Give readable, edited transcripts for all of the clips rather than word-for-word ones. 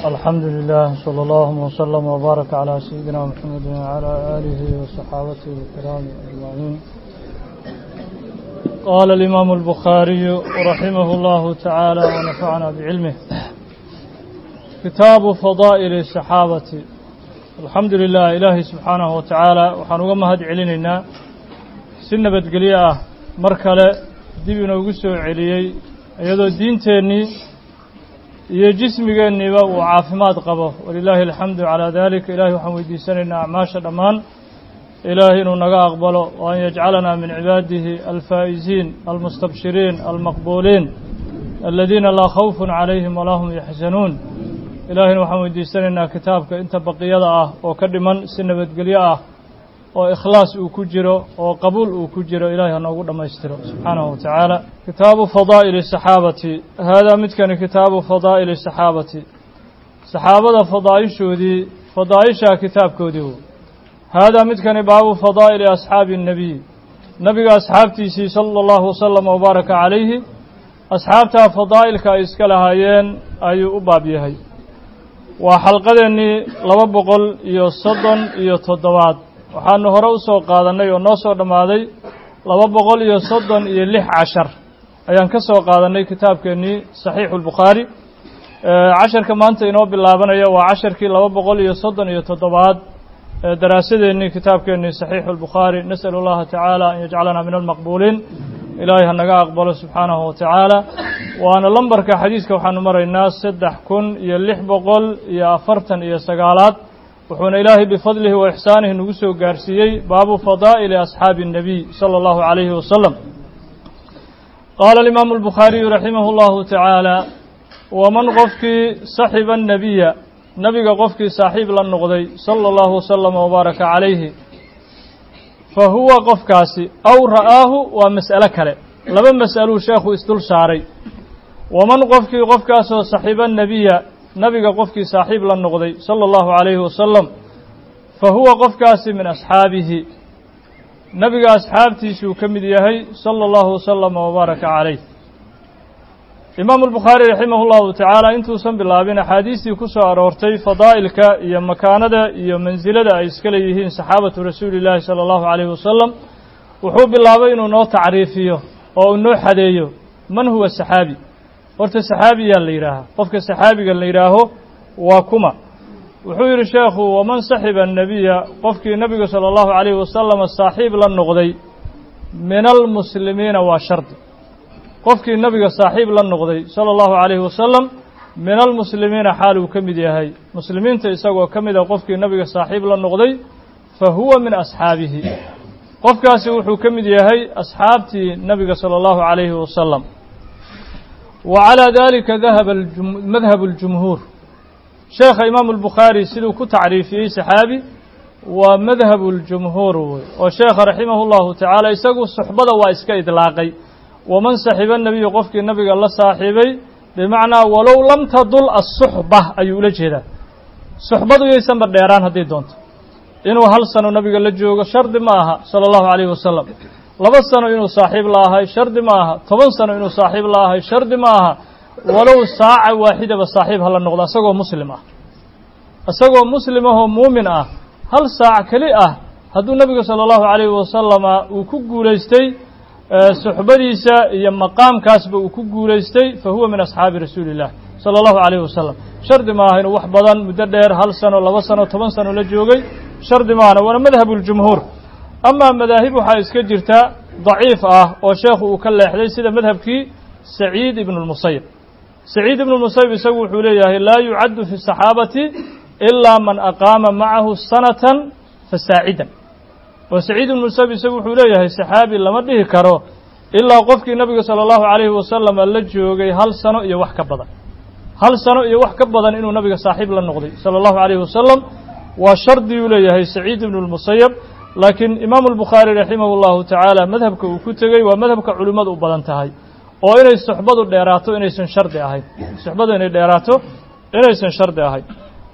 الحمد لله صلى الله وسلم وبارك على سيدنا محمد وعلى آله وصحابته الكرام أجمعين. قال الإمام البخاري رحمه الله تعالى ونفعنا بعلمه: كتاب فضائل الصحابة. الحمد لله إلهي سبحانه وتعالى وحنوغا مهد علينا سنة بدقلية مركلة ديبنا وقسو عليي أيضا الدين تاني iyo jismigeeniba uu caafimaad qabo walilaahi alxamdu calaa dalik. ilaahay waxaan weydiisanaynaa acmaasha dhammaan ilaahay inuu naga aqbalo wa an yajcalanaa min cibaadihi alfaa'iziin almustabshiriin almaqbuuliin aladiina laa khawfun calayhim walaa hum yaxzanuun. ilaahayna waxaan weydiisanaynaa kitaabka inta baqiyada ah oo ka dhiman si nabadgelyo ah oo ikhlaas uu ku jiro oo qabuul uu ku jiro ilaahay ha noogu dhammaystiro subxaanahu wa tacaala. kitaabu fadaa'ili saxaabati. haadaa midkani kitaabu fadaa'ili saxaabati, saxaabada fadaa'ishoodii fadaa'ishaa kitaabkoodii wo. haadaa midkani baabu fadaa'ili asxaabi الnabiy, nabiga asxaabtiisii sala allahu wasalam wabaaraka calayhi, asxaabtaa fadaa'ilka ay iska lahaayeen ayuu u baab yahay. waa xalqadeennii 237 waxaanu hore u soo qaadannay oo noo soo dhammaaday 236 cashar ayaan ka soo qaadannay kitaabkeennii saxiixu albukhaari. casharka maanta inoo bilaabanaya waa casharkii 237 daraasadeennii kitaabkeennii saxiixu albukhaari. nas'alu allaha tacaala an yajcalanaa min almaqbuuliin. ilaahay ha naga aqbalo subxaanahu wa tacaala. waana lambarka xadiiska waxaanu maraynaa 3649 wuxuuna ilaahay bifadlihi wa ixsaanihi nagu soo gaarsiiyey baabu fadaa'ili asxaabi الnabiy salى اllahu عalayhi wasalam. qaala alimaamu albukhaariyu raximah اllahu tacaala: waman qofkii saxiba الnabiya, nabiga qofkii saaxiib la noqday salى اllahu wasalam wabaaraka calayhi, fa huwa qofkaasi aw ra'aahu waa mas'alo kale, laba mas'aluu sheekhu isdul saaray. waman qofkii qofkaasoo saxiba الnabiya, nabiga qofkii saaxiib la noqday salى اllahu عalayhi wasalam, fa huwa qofkaasi min asxaabihi, nabiga asxaabtiisuu ka mid yahay salى اllahu wasalam wabaaraka calayh. imaamu albukhaari raximah اllahu tacaala intuusan bilaabin axaadiistii ku soo aroortay fadaa'ilka iyo makaanada iyo mansilada ay iska leeyihiin saxaabatu rasuuli llaahi salى اllahu عalayhi wasalam, wuxuu bilaabay inuu noo tacriifiyo oo uu noo xadeeyo man huwa saxaabi. horta saxaabiyaa la yidhaahaa, qofka saxaabiga la yidhaaho waa kuma. wuxuu yidhi sheekhu: waman saxiba الnabiya, qofkii nabiga salى اllahu عalayhi wasalam saaxiib la noqday, min almuslimiina waa shardi. qofkii nabiga saaxiib la noqday salى اllahu عalayhi wasalam min almuslimiina xaal uu ka mid yahay muslimiinta isagoo ka mida qofkii nabiga saaxiib la noqday, fa huwa min asxaabihi, qofkaasi wuxuu ka mid yahay asxaabtii nabiga salى اllahu عalayhi wasalam. wa calىa dalika dahaba madhabu اljumhuur. sheekha imaamu albukhaari siduu ku tacriifiyey saxaabi waa madhabu اljumhuur wey, oo sheekha raximah اllahu tacaala isagu suxbada waa iska idlaaqay. waman saxiba nabiyu, qofkii nabiga la saaxiibay, bimacnaa walow lam tadul asuxba ayuu ula jeedaa. suxbadu yaysanba dheeraan hadday doonto, inuu 1 sano nabiga la joogo shardi ma aha salى اllahu عalayhi wasalam. 2 sano inuu saaxiib la ahay shardi ma aha. 10 sano inuu saaxiib la ahay shardi ma aha. walow saaca waaxidaba saaxiib hala noqdo isagoo muslim ah, isagoo muslim ahoo muumin ah, 1 saac keli ah hadduu nabiga salى اllahu عalayhi wasalama uu ku guulaystay suxbadiisa iyo maqaamkaasba uu ku guulaystay, fa huwa min asxaabi rasuuli illah salى اllahu عalayhi wasalam. shardi maaha inuu wax badan muddo dheer 1 sano 2 sano 10 sano la joogay, shardi maahana. waana madhabu اljumhuur. amaa madaahib waxaa iska jirta daciif ah oo sheekhu uu ka leexday, sida madhabkii saciid ibn اlmusayib. saciid ibn اlmusayib isagu wuxuu leeyahay laa yucaddu fi الصaxaabati ilaa man aqaama macahu sanatan fasaacidan. oo saciid ibn musayib isagu wuxuu leeyahay saxaabi lama dhihi karo ilaa qofkii nabiga salى اllahu عalayhi wasalam la joogay 1 sano iyo wax ka badan. 1 sano iyo wax ka badan inuu nabiga saaxiib la noqday salى اllahu عalayhi wasalam waa shardiyuu leeyahay saciid ibn اlmusayib. laakiin imaamu albukhaari raximah اllahu tacaala madhabka uu ku tegey waa madhabka culimmadu u badan tahay, oo inay suxbadu dheeraato inaysan shardi ahayn. suxbadu inay dheeraato inaysan shardi ahayn.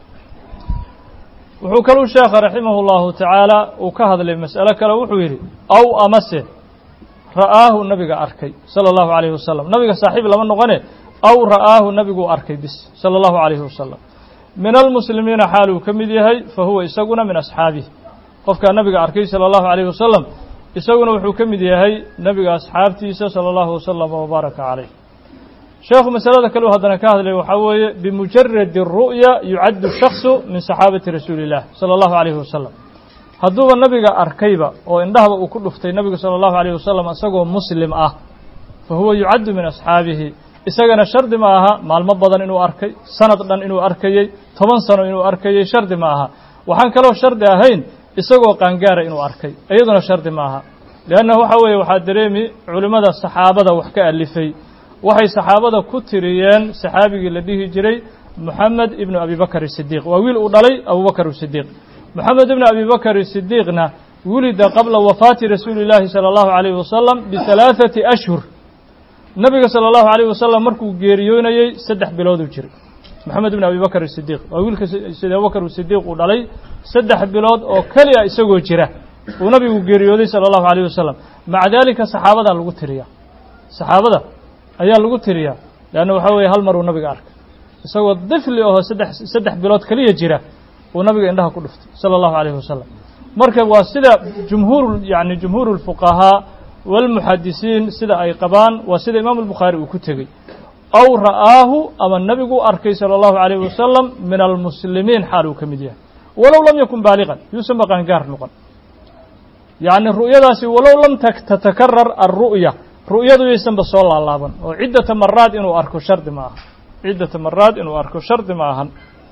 wuxuu kaluu sheekha raximah اllahu tacaala uu ka hadlay mas'alo kale. wuxuu yidhi: aw amase ra'aahu nabiga arkay salى اllahu عalayhi wasalam. nabiga saaxiib lama noqone, aw ra'aahu nabiguu arkay bis salى اllahu عalayhi wasalam. min almuslimiina xaal uu ka mid yahay fahuwa isaguna min asxaabihi qofkaa nabiga arkay salى الlahu عalيه wasalam isaguna wuxuu ka mid yahay nabiga asxaabtiisa salى الlahu wasalam وbaaraka عalayh sheekhu masalada kale u haddana ka hadlay waxaa weeye bimujaradi الru'ya yucaddu shakصu min saxaabati rasuuli الlah salى الlahu عalيه wasalam hadduuba nabiga arkayba oo indhahaba uu ku dhuftay nabiga salى الlahu عalيه wasalam isagoo muslim ah fahuwa yucaddu min asxaabihi isagana shardi ma aha maalmo badan inuu arkay sanad dhan inuu arkayey 10 sano inuu arkayey shardi ma aha waxaan kaloo shardi ahayn isagoo qaangaara inuu arkay iyaduna shardi ma aha leanna waxa weeye waxaa dareemi culimmada saxaabada wax ka alifay waxay saxaabada ku tiriyeen saxaabigii la dhihi jiray moxamed ibnu abi bakr sidiiq waa wiil uu dhalay abubakr sidiiq moxamed ibnu abi bakr sidiiqna wulida qabla wafaati rasuuli llaahi salى الlahu عalيh wasalam biثalaaثati ashhur nabiga salى الlahu عalيه wasalam markuu geeriyoonayey 3 bilood uu jiray moxamed ibn abi bakr sidiiq waa wiilka sida abubakr sidiiq uu dhalay 3 bilood oo keliya isagoo jira uu nabigu geeriyooday salى الlahu عalيه wasalam maca dalika saxaabada lagu tiriya saxaabada ayaa lagu tiriya leanna waxaa weeye hal mar uu nabiga arkay isagoo difli oo 3 bilood keliya jira uu nabiga indhaha ku dhuftay salى الlahu عalيه wasalam marka waa sida jumhuur الfuqahaa والmuxadisiin sida ay qabaan waa sida imaamu الbukhaari uu ku tegey aw ra'aahu ama nabigu arkay salى الlahu عalيه wasalam min almuslimiin xaal uu ka mid yahay walow lam yakun baaliqan yuusan ba qaangaar noqon yacni ru'yadaasi walow lam tatakarar alru'ya ru'yadu yaysanba soo laalaaban oo ciddata maraad inuu arko shardi ma aha ciddata maraad inuu arko shardi ma ahan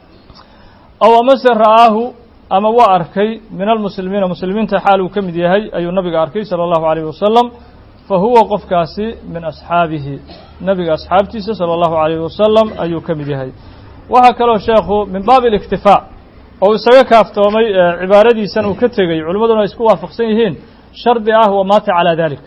aw amase ra'aahu ama waa arkay min almuslimiina muslimiinta xaal uu ka mid yahay ayuu nabiga arkay salى الlahu عalيه wasalam fahuwa qofkaasi min asxaabihi nabiga asxaabtiisa salى الlahu عalيه wasalam ayuu ka mid yahay waxaa kaloo sheekhu min baabi اliktifaa oo isaga kaaftoomay cibaaradiisan uu ka tegey culimmaduna ay isku waafaqsan yihiin shardi ah wamaata calىa dalik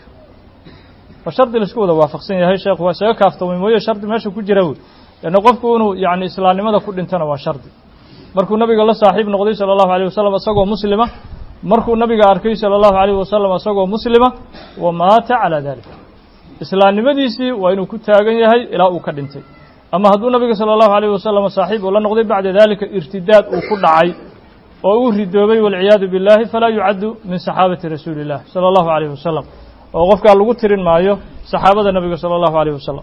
waa shardi la isku wada waafaqsan yahay sheekhu waa isaga kaaftoomay mooye shardi meesha ku jira wey leanna qofku inuu yani islaamnimada ku dhintana waa shardi markuu nabiga la saaxiib noqday salى الlahu عalيه wasalam isagoo muslima markuu nabiga arkay salى الlahu عalيه wasalam isagoo muslima wamaata calىa dalik islaamnimadiisii waa inuu ku taagan yahay ilaa uu ka dhintay ama hadduu nabiga salى الlahu عalيه wasalam saaxiib uu la noqday bacda dalika irtidaad uu ku dhacay oo uu ridoobay walciyaadu biاllahi falaa yucaddu min saxaabati rasuuli الlah salى الlahu عalيه wasalam oo qofkaa lagu tirin maayo saxaabada nabiga salى الlahu عalيه wasalam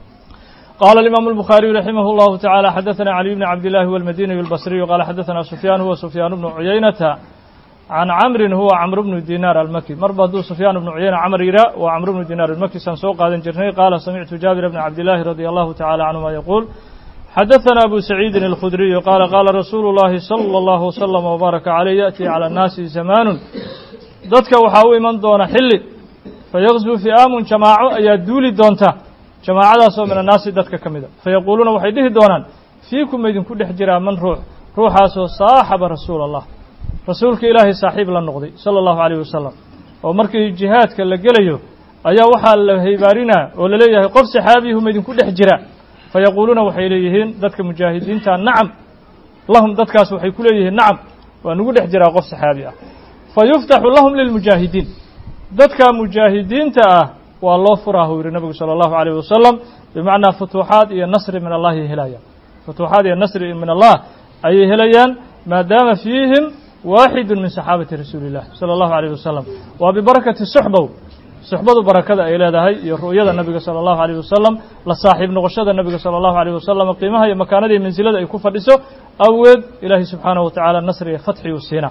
قال الإمام البخاري رحمه الله تعالى حدثنا علي بن عبد الله والمديني البصري قال حدثنا سفيان هو سفيان بن عيينة عن عمرو هو عمرو بن دينار المكي مربض سفيان بن عيينة عمر يرى وعمرو بن دينار المكي سنسوق هذا الجرني قال سمعت جابر بن عبد الله رضي الله تعالى عنهما يقول حدثنا أبو سعيد الخدري قال قال رسول الله صلى الله وسلم وبارك عليه يأتي على الناس زمان ضدك وحاوي من دون حل فيغزو فئام جماعة يدولي دونته jamaacadaasoo min annaasi dadka ka mida fayaquuluuna waxay dhihi doonaan fiikum idinku dhex jiraa man ruuxaasoo saaxaba rasuula allah rasuulka ilaahay saaxiib la noqday salى الlahu عalيه wasalam oo markii jihaadka la gelayo ayaa waxaa la haybaarinaa oo la leeyahay qof saxaabihu ma idinku dhex jira fayaquuluuna waxay leeyihiin dadka mujaahidiinta nacam lahum dadkaas waxay ku leeyihiin nacam waa nagu dhex jiraa qof saxaabi ah fayuftaxu lahum lilmujaahidiin dadka mujaahidiinta ah waa loo furaa uu yihi nabigu salى الlahu عalيه wasalam bimacnaa futuuxaad iyo nasri min allah ay helayaan futuuxaad iyo nasri min allah ayay helayaan maadaama fiihim waaxidu min saxaabati rasuuli الlah salى الlahu عalيه wasalam waa bibarakati suxbow suxbadu barakada ay leedahay iyo ru'yada nabiga salى الlahu عalيه wasalam la saaxiib noqoshada nabiga salى الlahu عalيه wasalam qiimaha iyo makaanada iyo mansilada ay ku fadhiso awgeed ilaahay subxaanaه wa tacaala nasri iyo fatxi uu siina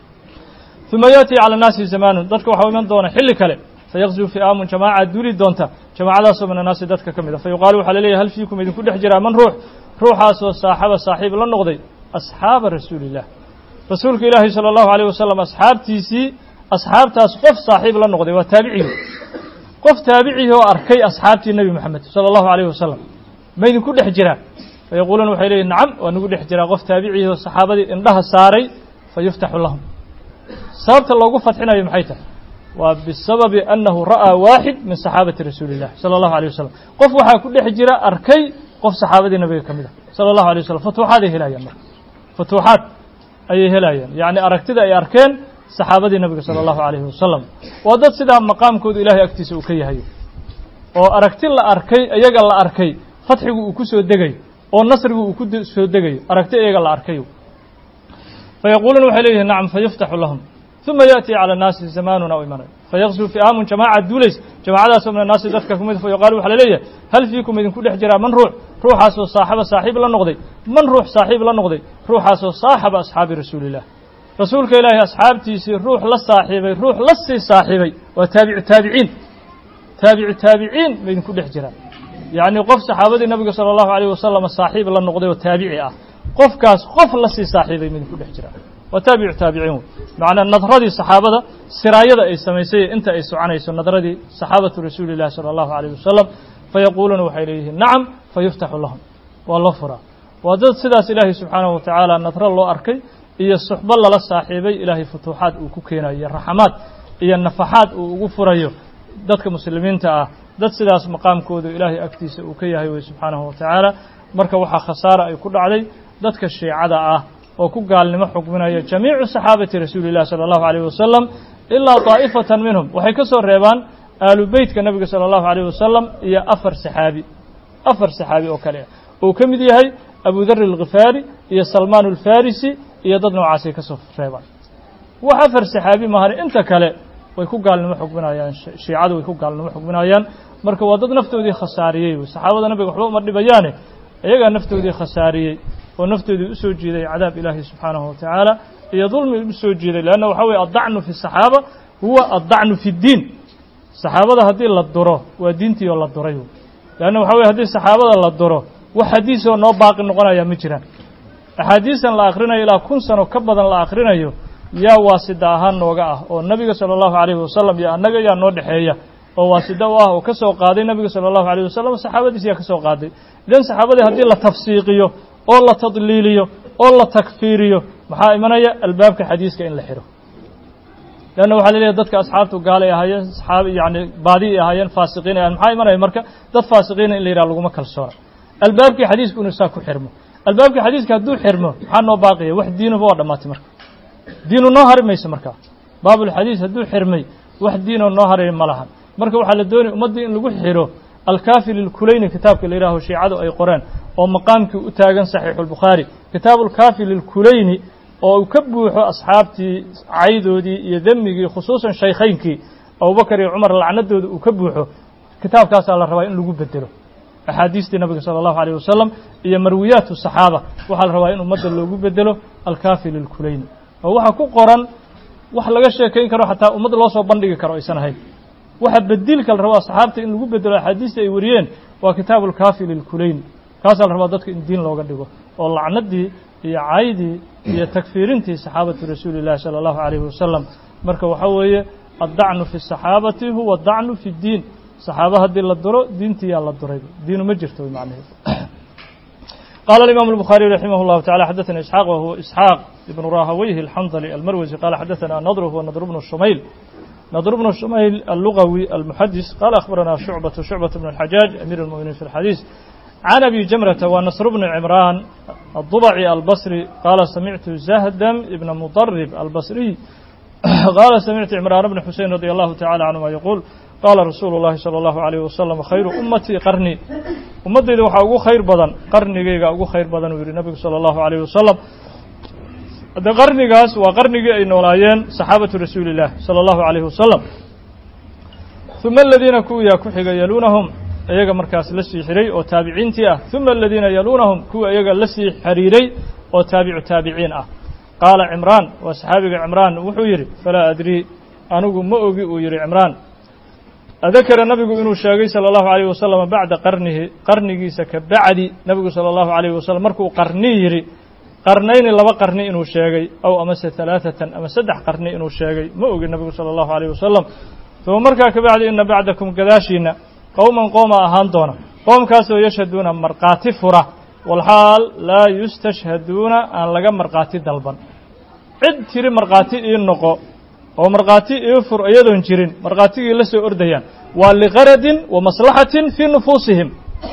ثuma yaأtii calى الnaasi zamaanu dadka waxaa iman doona xilli kale فيغزو فئام جماعة دولي دونتا جماعة من الناس دتك كمدا فيقال وحل لي هل فيكم إذن كل حجرا من روحاس صاحب للنقضي أصحاب رسول الله رسولك إلهي صلى الله عليه وسلم أصحاب تيسي أصحاب تاس قف صاحب للنقضي وتابعيه قف تابعيه وأركي أصحاب النبي محمد صلى الله عليه وسلم ما إذن كل حجرا فيقولون وحل لي نعم ونقول حجرا قف تابعيه والصحابة إن لها ساري فيفتح لهم صارت الله قفت حنا بمحيته وبسبب أنه رأى واحد من صحابة رسول الله صلى الله عليه وسلم قف وحا كل حجرة أركي قف صحابة النبي كمدة صلى الله عليه وسلم فتوحات هلايا فتوحات أي هلايا يعني أركتد أي أركان صحابة النبي صلى الله عليه وسلم وضد سيدا مقام كود إلهي أكتس وكي هايو وأركت الله أركي أيقى الله أركي فتحي وكسو الدقي oo nasrigu uu ku soo degayo aragti iyaga la arkayo fayaquuluuna waxay leeyihiin nacam fayuftaxu lahum ثuma yaأtii calى الnaasi zamaanun aw imanay fayaqsuu fi'aamun jamaaca duulays jamaacadaasoo min annaasi dadka kumid fayuqaalu waxaa la leeyahay hal fiikum idinku dhex jiraa man ruux ruuxaasoo saaxiib la noqday man ruux saaxiib la noqday ruuxaasoo saaxaba asxaabi rasuuli illah rasuulka ilaahay asxaabtiisii ruux la saaxiibay ruux la sii saaxiibay waa taabiciin ma idinku dhex jiraa yacni qof saxaabadii nabiga salى الlahu عalيه wasalam saaxiib la noqday oo taabici ah qofkaas qof la sii saaxiibay ma idinku dhex jiraa waa taabiciin macnaa nadradii saxaabada siraayada ay samaysay inta ay soconayso nadradii saxaabatu rasuuli illahi salى الlahu عalيه wasalam fayaquuluuna waxay leeyihiin nacam fayuftaxu lahum waa loo furaa waa dad sidaas ilaahay subxaanahu watacaala nadro loo arkay iyo suxbo lala saaxiibay ilaahay futuuxaad uu ku keenayo iyo raxamaad iyo nafaxaad uu ugu furayo dadka muslimiinta ah dad sidaas maqaamkoodu ilaahay agtiisa uu ka yahay wey subxaanahu watacaala marka waxaa khasaara ay ku dhacday dadka shiicada ah oo ku gaalnimo xukminaya jamiicu saxaabati rasuuli illahi salى الlahu عalيه wasalam ilaa طaa'ifatan minhum waxay ka soo reebaan aalu beytka nabiga salى الlahu عalيه wasalam iyo afar saxaabi oo kale ah uu ka mid yahay abu dar الkhifaari iyo salmaan الfarisi iyo dad noocaasay ka soo reebaan wax afar saxaabi mahane inta kale way ku gaalnimo xukminayaan shiicadu way ku gaalnimo xukminayaan marka waa dad naftoodii khasaariyey saxaabada nabiga waxba uma dhibayaane iyagaa naftoodii khasaariyey oo naftoodii u soo jiiday cadaab ilaahi subxaanahu watacaala iyo dulmi u soo jiiday leanna waxaa weye addacnu fi الصaxaaba huwa addacnu fi اddiin saxaabada haddii la duro waa diintii oo la duray leanna waxa weye haddii saxaabada la duro wax xadiisoo noo baaqi noqonaya ma jiraan axaadiistan la akhrinayo ilaa 1,000 sano ka badan la akhrinayo yaa waasida ahaan nooga ah oo nabiga salى الlahu عalيهi wasalam iyo annaga yaa noo dhexeeya oo waasida u ah oo ka soo qaaday nabiga salى الlahu عalيه wasalam saxaabadiis yaa ka soo qaaday idan saxaabadii haddii la tafsiiqiyo oo la tadliiliyo oo la takfiiriyo maxaa imanaya albaabka xadiiska in la xiro leanna waxaa laleeyahay dadka asxaabtu gaalay ahaayeen saxaabi yani baadii ahaayeen faasiqiin ahayen maxaa imanaya marka dad faasiqiina in la yidhaha laguma kalsoona albaabkii xadiisku inuu saa ku xirmo albaabkii xadiiska hadduu xirmo maxaa noo baaqaya wax diinuba waa dhammaatay marka diinu noo hari mayso markaa baabulxadiis hadduu xirmay wax diinoo noo haraya ma lahan marka waxaa la doonaya ummaddii in lagu xiro alkaafi lilkulayni kitaabka la yidhaho shiicadu ay qoreen oo maqaamkii u taagan saxiixu اlbukhaari kitaabu alkaafi lilkulayni oo uu ka buuxo asxaabtii caydoodii iyo demigii khusuusan shaykhaynkii abubakar iyo cumar lacnadooda uu ka buuxo kitaabkaasaa la rabaa in lagu bedelo axaadiistii nabiga salى الlahu عalيه wasalam iyo marwiyaat الصaxaaba waxaa la rabaa in ummadda loogu bedelo alkaafi lilkulayni oo waxa ku qoran wax laga sheekayn karo xataa ummad loo soo bandhigi karo aysan ahayn waxa bedilka la rabo asxaabta in lagu bedelo axaadiista ay wariyeen waa kitaabu alkaafi lilkulayni kaasaa la rabaa dadka in diin looga dhigo oo lacnadii iyo caydii iyo takfiirintii saxaabati rasuuli illahi salى الlahu عalيهi wasalam marka waxaa weeye addacnu fi الصaxaabati huwa addacnu fi اddiin saxaaba haddii la duro diintii yaa la duray diinu ma jirto macnaheedu qaala الإمام البخاري رحimه الله تعالى xdثna إسحاq وهو إسحاaq بن راhaweyه الحنظلي المروزي قال xdثna نضر هو نضر بن شmayل اللغوي المحدث قال أخبرنا شعبة بن الحجاج أمير المؤمنين في الحديث عن أبي جمرة ونصر بن عمران الضبعي البصري قال سمعت زهدم بن مضرب البصري قال سمعت عمران بن حسين رضي الله تعالى عنهما يقول قال رsuuل اللhi صلى الله عليه وسلم khayر أمتي qarني ummadayda waxaa ugu khayr badan qarnigayga ugu khayr badan uu yihi nabigu salى الlahu عalيه wasalam hadde qarnigaas waa qarnigii ay noolaayeen saxaabatu rasuuli الlah salى الlahu عalيه wasalam ثuma aladiina kuwiyaa ku xiga yaluunahum iyaga markaas la sii xiray oo taabiciintii ah ثuma aladiina yaluunahum kuwa iyaga la sii xiriiray oo taabiciin ah qaala cimraan waa saxaabiga cimraan wuxuu yidhi falaa adrii anigu ma ogi uu yihi cimraan adakara nabigu inuu sheegay salى الlahu عalيه wasalam bacda qarnigiisa ka bacdi nabigu salى الlahu عalيه wasalam markuu qarni yidhi qarnayni 2 qarni inuu sheegay aw amase 3 ama 3 qarni inuu sheegay ma ogin nabigu salى الlahu عalيه wasalam uma markaa ka bacdi ina bacdakum gadaashiina qowman qooma ahaan doona qoomkaasoo yashhaduuna markhaati fura walxaal laa yustashhaduuna aan laga markhaati dalban cid tiri markhaati ii noqo oo markhaati ii fur iyadoon jirin markhaatigii la soo ordayaan waa liqaradin wa maslaxatin fii nufuusihim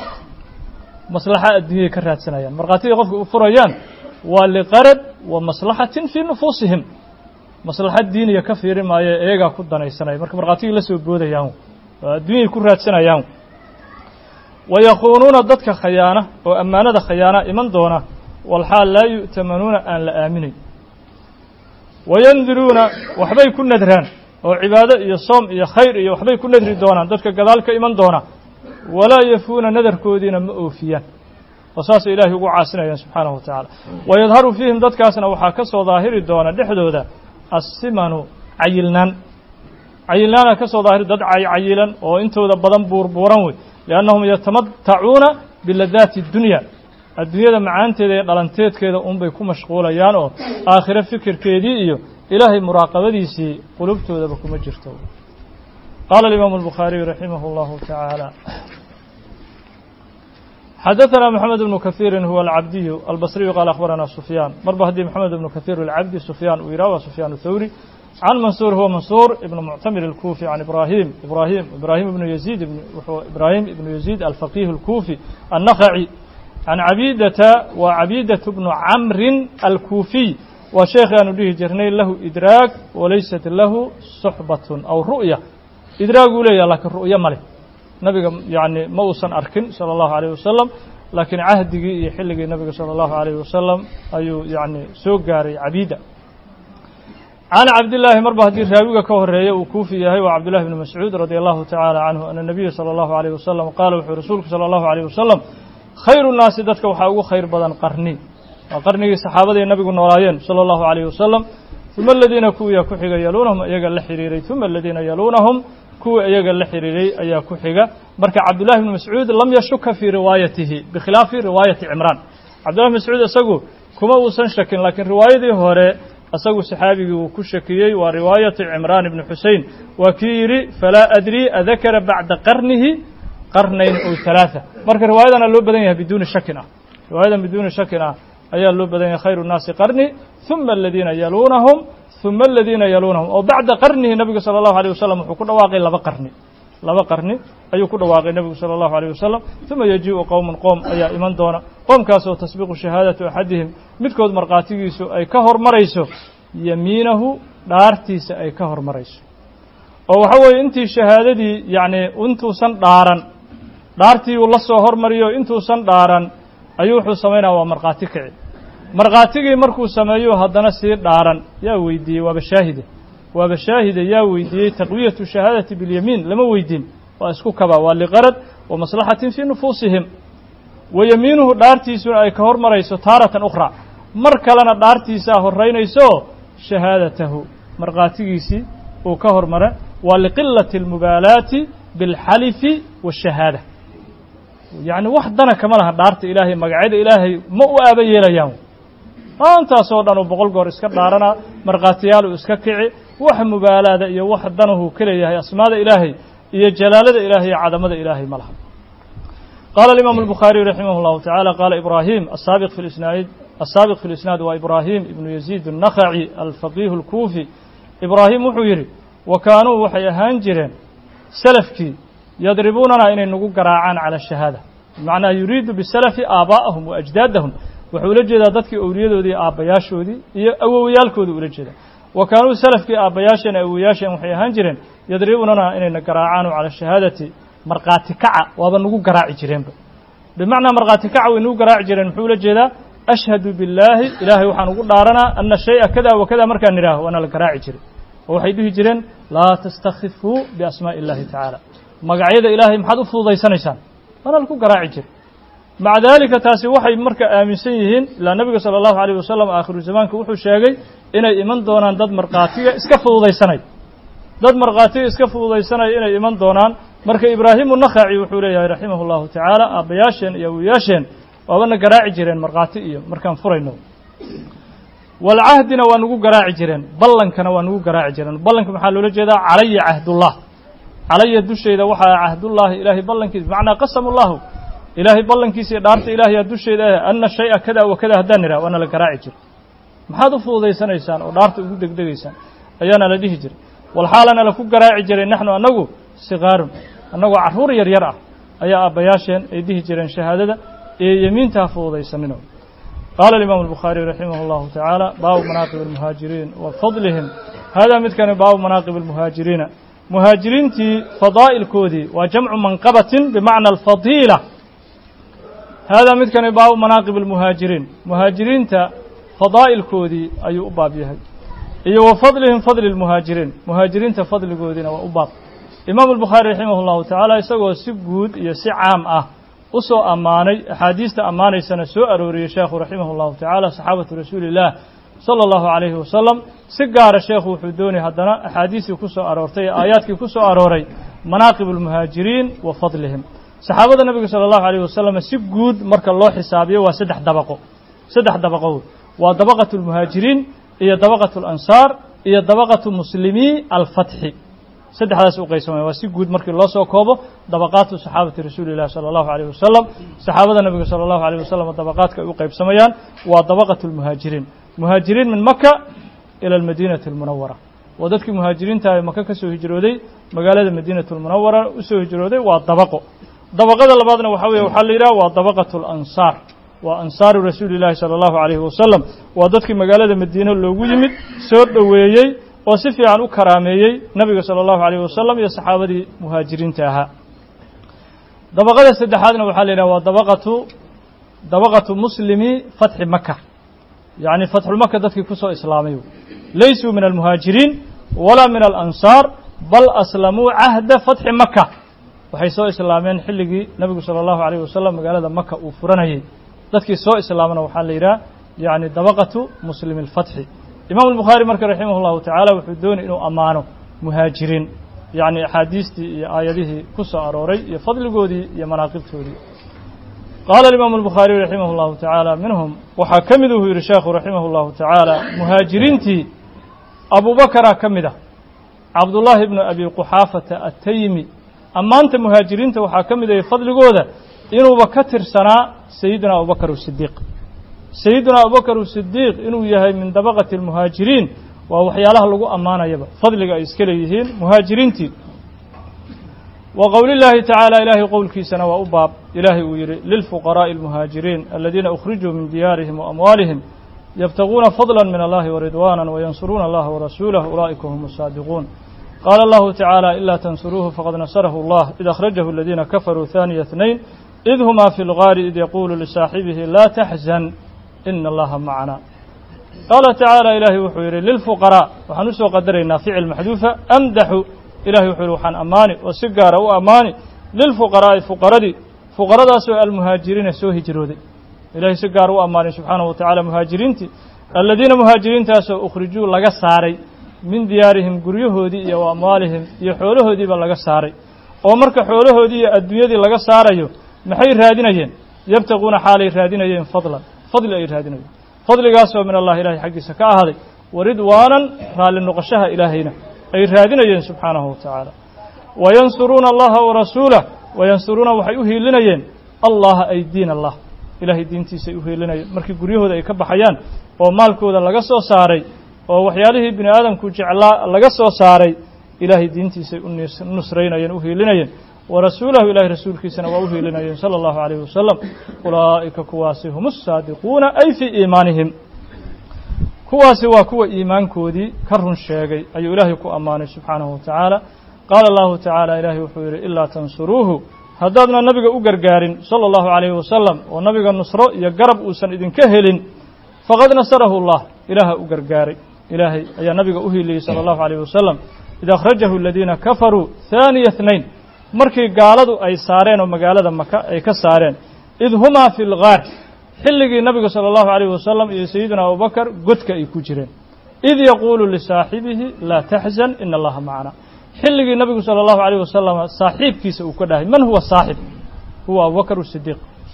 maslaxa adduunyay ka raadsanayaan markhaatigii qofka u furayaan waa liqarad wa maslaxatin fii nufuusihim maslaxad diiniya ka fiiri maayo iyagaa ku danaysanaya marka markhaatigii la soo boodayaan waa adduunyay ku raadsanayaan ويخونون ضدك خيانة وأمانة خيانة إمن دونه والحال لا يؤتمنون أن لا آمنين وينذرون وحبي كل ندران وعبادة يصوم خير وحبي كل ندر دونا ضدك كذلك إمن دونه ولا يفون نذر كودين مؤوفيا وصاص إلهي وعاسنا سبحانه وتعالى ويظهر فيهم ضدك أسنا وحاكس وظاهر دونا دحدودا السمن عيلان كسو ظاهر ضد عيلا وانتو بدن بوربوران لأنهم يتمتعون بلذات الدنيا معانتيدا دلانteedkeeda un bay ku mashquulayaan oo aakhira fikirkeedii iyo ilaahay muraaqabadiisii qulubtoodaba kuma jirto قال الإمام البخاري رحمه الله تعالى حدثنا محمد بن كثير هو العبدي البصري قال أخبرنا سفيان مربه دي محمد بن كثير العبدي سفيان ويراوى سفيان الثوري عن منصور هو منصور ابن معتمر الكوفي عن إبراهيم بن يزيد الفقيه الكوفي النخعي عن عبيدة بن عمرو الكوفي وشيخ أنه جرني له إدراك وليست له صحبة أو رؤية إدراك لي لكن رؤية ملك نبي يعني موسى أركن صلى الله عليه وسلم لكن عهده يحل النبي صلى الله عليه وسلم أي يعني سوقاري عبيدة عن عبد الله مربه دي راويga ka horeeyay uu kuufi yahay waa Abdullah ibn Mas'ud radiyallahu ta'ala anhu anna nabiy sallallahu alayhi wasallam qaala wuxuu rasuulku sallallahu alayhi wasallam khayrun naas dadka waxa ugu khayr badan qarnigii saxaabada nabigu noolaayeen sallallahu alayhi wasallam thumma alladina kuwa ku xiga yalunhum iyaga la xiriiray thumma alladina yalunhum kuwa iyaga la xiriiray ayaa ku xiga marka Abdullah ibn Mas'ud lam yashukka fi riwayatihi bikhilafi riwayati Imran Abdullah ibn Mas'ud asagu kuma uusan shakin laakiin riwaayadii hore asagu saxaabigi uu ku shakiyay waa riwaayati Imran ibn Husayn wa kiiri fala adri adhakara ba'da qarnihi qarnayn aw thalatha marka riwaayadana loo badan yahay bidun shakina riwaayadan bidun shakina ayaa loo badan yahay khayru naasi qarni thumma alladina yalunhum oo ba'da qarnihi nabiga sallallahu alayhi wasallam wuxuu ku dhawaaqay laba qarni ayuu ku dhawaaqay nabiga sallallahu alayhi wasallam thumma yaji'u qawmun ayaa iman doona qowmkaas oo tasbiqu shahaadatu ahadihim midkood marqaatigiisu ay ka hormarayso yamiinahu dhaartiisa ay ka hormarayso oo waxa weeye intii shahaadadii yani intuusan dhaartii uu la soo hormariyo intuusan dhaaran ayuu wuxuu sameynaa waa marqaati kici marqaatigii markuu sameeyo haddana sii dhaaran yaa weydiiyey waaba shaahide yaa weydiiyey taqwiyatu shahaadati bilyamiin lama weydiin waa isku kaba waa liqarad wa maslaxatin fii nufuusihim wayamiinuhu dhaartiisuna ay ka hormarayso taaratan ukhra mar kalena dhaartiisa horeynayso shahaadatahu marqaatigiisii uu ka hormara waa liqillati almubaalaati bilxalifi waashahaada yani wax dana kama laha dhaarta ilaahay magacyada ilaahay ma u aaba yeelayaan maantaasoo dhan uu 100 goor iska dhaarana marqaatiyaal uu iska kici wax mubaalaada iyo wax danahu kaleeyahay asmaada ilaahay iyo jalaalada ilaahay iyo cadamada ilaahay malaha قال الإمام البخاري رحمه الله تعالى قال إبراهيم السابق في الإسناد وإبراهيم ابن يزيد النخعي الفقيه الكوفي إبراهيم وحيري وكانوا وحي هانجرين سلفكي يضربوننا إن نقول قراعان على الشهادة معنى يريد بالسلف آباءهم وأجدادهم وحولجد ذاتك أوليده دي آبياشو دي أوويالكو دي أولجد وكانوا سلفكي آبياشين أووياشين وحي هانجرين يضربوننا إن قراعان على الشهادة marqaati kaca waaba nagu garaaci jireen bimaana marqaati kaca way nagu garaaci jireen wuxuu la jeedaa ashhadu billahi ilaahi waxaan ugu dhaaranaa anna shay'a kada wa kada markaan niraaho wana la garaaci jiray oo waxay dhihi jireen la tastakhifu bi asmaa illahi ta'ala magacyada ilaahi maxaad u fududaysanaysaan wana lagu garaaci jiray maca dalika taasi waxay marka aaminsan yihiin ilaa nabiga sallallahu alayhi wasallam aakhiru zamaanka wuxuu sheegay inay iman doonaan dad marqaatiga iska fududaysanay inay iman doonaan marka Ibraahim an-Nakha'i wuxuu leeyahay rahimahullahu ta'ala abayaasheen iyo wiyaasheen waabana garaaci jireen marqaati iyo markaan furayno wal ahdina waa nagu garaaci jireen ballankana waa nagu garaaci jireen ballanka maxaa loo jeedaa calayya ahdullah calayya dushayda waxa ahdullah ilaahi ballankiisa macna qasamullahu ilaahi ballankiisa dhaarta ilaahi dushayda anna shay'a kada wa kada hadanira wana la garaaci jir maxaad u fududaysanaysaan oo dhaarta ugu degdegaysaan ayaana la dhihi jiray wal xaalana la ku garaaci jiray naxnu anagu sigaar anagoo caruur yar ah ayaa abayaasheen ay dhihi jireen shahaadada ee yamiinta fududaysanino قال الإمام البخاري رحمه الله تعالى باب مناقب المهاجرين وفضلهم هذا مثل باب مناقب المهاجرين مهاجرين تي فضائل كودي وجمع منقبة بمعنى الفضيلة هذا مدكن باب مناقب المهاجرين مهاجرين تا فضائل كودي أي أباب يهي إيه وفضلهم فضل المهاجرين مهاجرين تا فضل كودينا وأباب إمام البخاري رحمه الله تعالى يسوى سجود يسع عام وسو أماني حديث أماني سنة سوء أروري الشيخ رحمه الله تعالى صحابة رسول الله صلى الله عليه وسلم سجار الشيخ وحدوني هدنا أحاديث كسو أرورتي آيات كسو أروري مناقب المهاجرين وفضلهم صحابة النبي صلى الله عليه وسلم سجود مرك الله حسابيه وسدح دبقه ودبقة المهاجرين هي دبقة الأنصار هي دبقة مسلمي الفتح سدح هذا سوق يسمى وسجود مرك الله سوكوبه دبقات صحابة رسول الله صلى الله عليه وسلم صحابة النبي صلى الله عليه وسلم دبقات كيوقف سميان ودبقة المهاجرين مهاجرين من مكة إلى المدينة المنورة ودتك مهاجرين تاعي مكة كسو هجرودي مقالة المدينة المنورة وسو هجرودي ودبقوا دبقة لبعضنا وحوي وحليرا ودبقة الأنصار وأنصار رسول الله صلى الله عليه وسلم ودتك مقالة المدينة اللي يمد سور دويي وصفي عن كرامي نبي صلى الله عليه وسلم يا صحابة مهاجرين تاها دبقة السدحاتنا وحليرا ودبقة مسلمي فتح مكة يعني فتح مكة دتك كسو إسلامي ليسوا من المهاجرين ولا من الأنصار بل أسلموا عهد فتح مكة waxay soo islaameen xilligii nabiga sallallahu alayhi wasallam magaalada Makka uu furanayay dadkii soo islaamana waxa la yiraahdaa yaani dabaqatu muslim al-fath Imam al-Bukhari marka rahimahullahu ta'ala wuxuu doonay inuu amaano muhaajiriin yaani ahadiistii iyo aayadihii ku soo arooray iyo fadligoodii iyo manaaqibtoodii قال الإمام البخاري رحمه الله تعالى منهم وحكمده الشيخ رحمه الله تعالى مهاجرينتي أبو بكر كمده عبد الله بن أبي قحافة التيمي أما أنت مهاجرين وحاكم ذي فضل جودة إنه بكتر سنة سيدنا أبو بكر الصديق سيدنا أبو بكر الصديق إنه يهي من دبقة المهاجرين ووحياله لقوا أمانة يبا فضل إسكاليهين مهاجرين تي وقول الله تعالى إلهي قول كيسنا وأباب إلهي ويري للفقراء المهاجرين الذين أخرجوا من ديارهم وأموالهم يبتغون فضلا من الله ورضوانا وينصرون الله ورسوله أولئك هم الصادقون قال الله تعالى إلا تنصروه فقد نصره الله إذ أخرجه الذين كفروا ثاني اثنين إذ هما في الغار إذ يقول لصاحبه لا تحزن إن الله معنا قال تعالى إلهي وحير للفقراء وحنسوا قدرنا فعل محذوفة أمدحوا إلهي وحير وحن أماني وسقار وأماني للفقراء فقراء سوء المهاجرين سوء هجرودي إلهي سقار وأماني سبحانه وتعالى مهاجرين الذين مهاجرين تاسوا أخرجوا لغا ساري من ديارهم غريهودي iyo amwaalihim iyo xoolahoodii ba laga saaray oo marka xoolahoodii iyo adduunyadii laga saarayo maxay raadinayeen yabtaquna xaalay raadinayeen fadl ay raadinayeen fadligaas oo min Allah ilaahi xaqiisa ka ahaday waridwaanan raali noqoshaha ilaahayna ay raadinayeen subhanahu wa ta'ala wayansuruna Allah wa rasuulahu wayansuruna waxay u hiilinayeen Allah ay diin Allah ilaahi diintiisa u hiilinayeen markii guryahooda ay ka baxayaan oo maalkooda laga soo saaray oo waxyaalihii bini aadamku jeclaa laga soo saaray ilaahay diintiisa u nusraynayeen u hiilinayeen wa rasuulahu ilaahi rasuulkiisana waa u hiilinayeen sallallahu alayhi wasallam ulaa'ika kuwaasi humus saadiquuna ay fi iimaanihim kuwaasi waa kuwa iimaankoodii ka run sheegay ayuu ilaahay ku ammaanay subxaanahu wa tacaala qaala allahu tacaala ilaahay wuxuu yidhi ilaa tansuruuhu haddaadna nabiga u gargaarin sala allahu alayhi wasalam oo nabiga nusro iyo garab uusan idinka helin faqad nasarahu allah ilaaha u gargaaray إلهي أي نبي أهلي صلى الله عليه وسلم إذا أخرجه الذين كفروا ثاني اثنين مركي قالوا أي سارين ومقالة مكة أي كسارين إذ هما في الغار حلقي النبي صلى الله عليه وسلم إذا سيدنا أبو بكر قدك يكجرين إذ يقول لصاحبه لا تحزن إن الله معنا حلقي النبي صلى الله عليه وسلم صاحب كيس أكده من هو الصاحب هو أبو بكر الصديق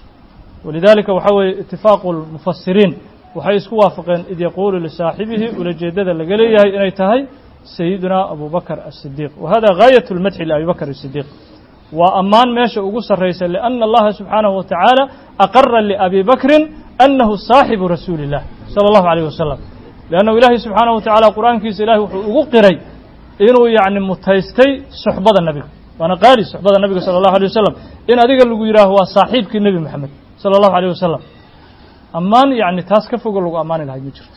ولذلك وحوي اتفاق المفسرين waxay isku waafaqeen id yaqulu li saahibihi ulajeedada laga leeyahay inay tahay sayyidina Abu Bakr as-Siddiq wa hada ghayatu al-madh li Abu Bakr as-Siddiq wa aman meesha ugu sareysa li anna Allah subhanahu wa ta'ala aqarra li Abi Bakr annahu saahibu rasulillah sallallahu alayhi wasallam lianna ilahi subhanahu wa ta'ala quraankiisa ilahi wuxuu ugu qiray inuu yaani mutaystay suhbada nabiga wana qaali suhbada nabiga sallallahu alayhi wasallam in adiga lagu yiraahdo waa saaxiibkii nabi Muhammad sallallahu alayhi wasallam أمان يعني تاسك فوق لو أمان الهاي مجرد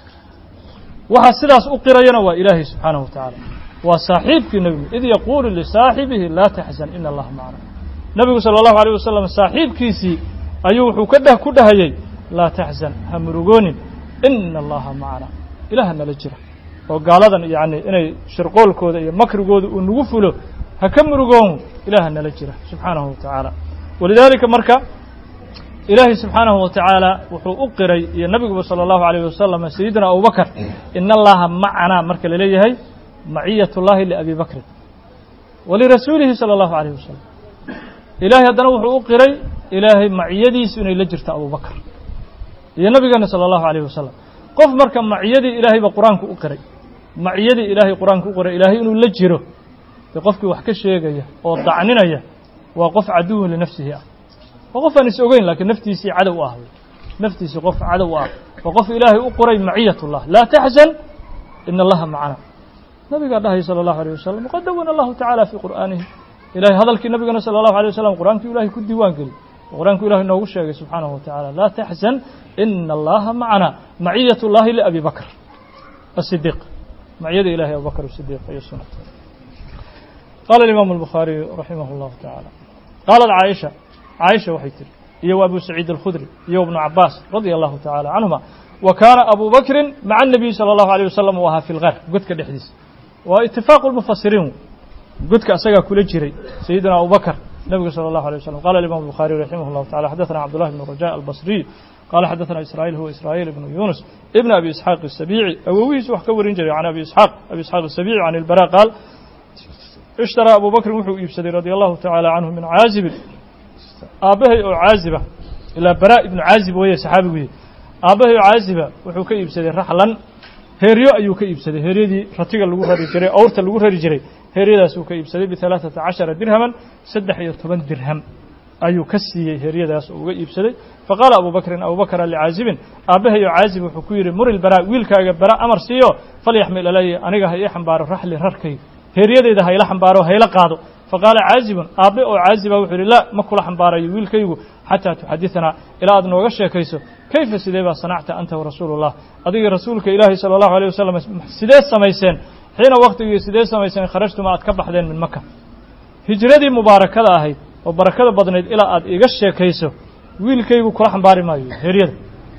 وحسداس أقرينا وإلهي سبحانه وتعالى وصاحبك النبي إذ يقول لصاحبه لا تحزن إن الله معنا نبي صلى الله عليه وسلم صاحب كيسي ayuu wuxuu ku dhahayay laa taxzan ha murugoonin ina allaha macana ilaah nala jira oo gaaladan yacni inay shirqoolkooda iyo makrigooda uu nagu fulo ha ka murugoon ilaah nala jira subxaanahu wa tacaala walidaalika marka ilaahay subxaanahu wa tacaala wuxuu u qiray iyo nabiguba salى اllahu عalيه wasalam sayidina abubakr ina allaha macanaa marka la leeyahay maciyat اllahi liabi bakrin walirasuulihi salى اllahu عalيه wasalam ilahay haddana wuxuu u qiray ilaahay maciyadiisu inay la jirto abubakr iyo nabigeena salى اllahu عalيه wasalam qof marka maciyadii ilaahay ba qur-aanku u qiray maciyadii ilaahay qur-aanku u qiray ilaahay inuu la jiro dee qofkii wax ka sheegaya oo dacninaya waa qof caduwun linafsihi ah waa qof aan is ogeyn laakiin naftiisii cadow u ah naftiisii qof cadow ah waa qof ilaahay u qoray maciyat اllah laa taxzan ina allaha macana nabigaa dhahay salى اllahu عalيه wasalam qad dawana allahu tacala fii qur'aanihi ilahay hadalkii nabigana salى اllahu عalيه wasalam qur-aankii ilahay ku diiwaan geliy qur-aanku ilahay noogu sheegay subxaanahu wa taعala laa taxzan ina allaha macana maciyat اllahi liabi bakr الصidiq maciyada ilahay abubakr الصidiq iyo sunat qala الimaamu الbukhaariyu raximah اllahu taعala qaalat caaisha caaisha waxay tiri iyo abu saciid alkhudri iyo ibnu cabaas radia allahu taعala canhuma wa kaana abu bakrin maca الnabiy salى اllahu عalيه wasalam u ahaa fi lgaar godka dhexdiisa waa itifaaqu اlmufasiriin godka asagaa kula jiray sayidina abubakr nabiga salى اllahu عalيه wasalam qala imam الbukhaariyu raximah اllahu taعala xadaثna cabdullahi bn raja albasriy qala xadaثna israa'iil huwa israa'iil ibnu yunus ibn abi isxaaq الsabiici awowihiisu wax ka warin jiray can abi isxaaq الsabiici can ilbara qaal ishtaraa abu bakrin wuxuu iibsaday radia allahu taعala canhu min caazibin aabbahay oo caaziba ilaa bara ibnu caazib weeye saxaabigu aabbahay oo caaziba wuxuu ka iibsaday raxlan heeryo ayuu ka iibsaday heeryadii ratiga lagu rari jiray awrta lagu rari jiray heeryadaasuu ka iibsaday biثalaaثata caشhara dirhaman 13 dirham ayuu ka siiyey heeryadaas oo uga iibsaday faqaala abu bakrin abu bakra licaazibin aabbahay oo caazib wuxuu ku yidhi muril bara wiilkaaga bara amar siiyo falyaxmil alaya aniga ha ii xambaaro raxli rarkay heeryadeeda hayla xambaaro hayla qaado faqaala caazibun aabbe oo caaziba wuxuu yidhi laa ma kula xambaarayo wiilkaygu xataa tuxadiثanaa ilaa aad nooga sheekayso kayfa sidee baa sanacta anta warasuulu الlah adigii rasuulka ilaahi salى اllahu عalيه wasalam sidee samayseen xiina waktigii sidee samayseen kharajtuma aad ka baxdeen min maka hijradii mubaarakada ahayd oo barakada badnayd ilaa aad iga sheekayso wiilkaygu kula xambaari maayo heeryada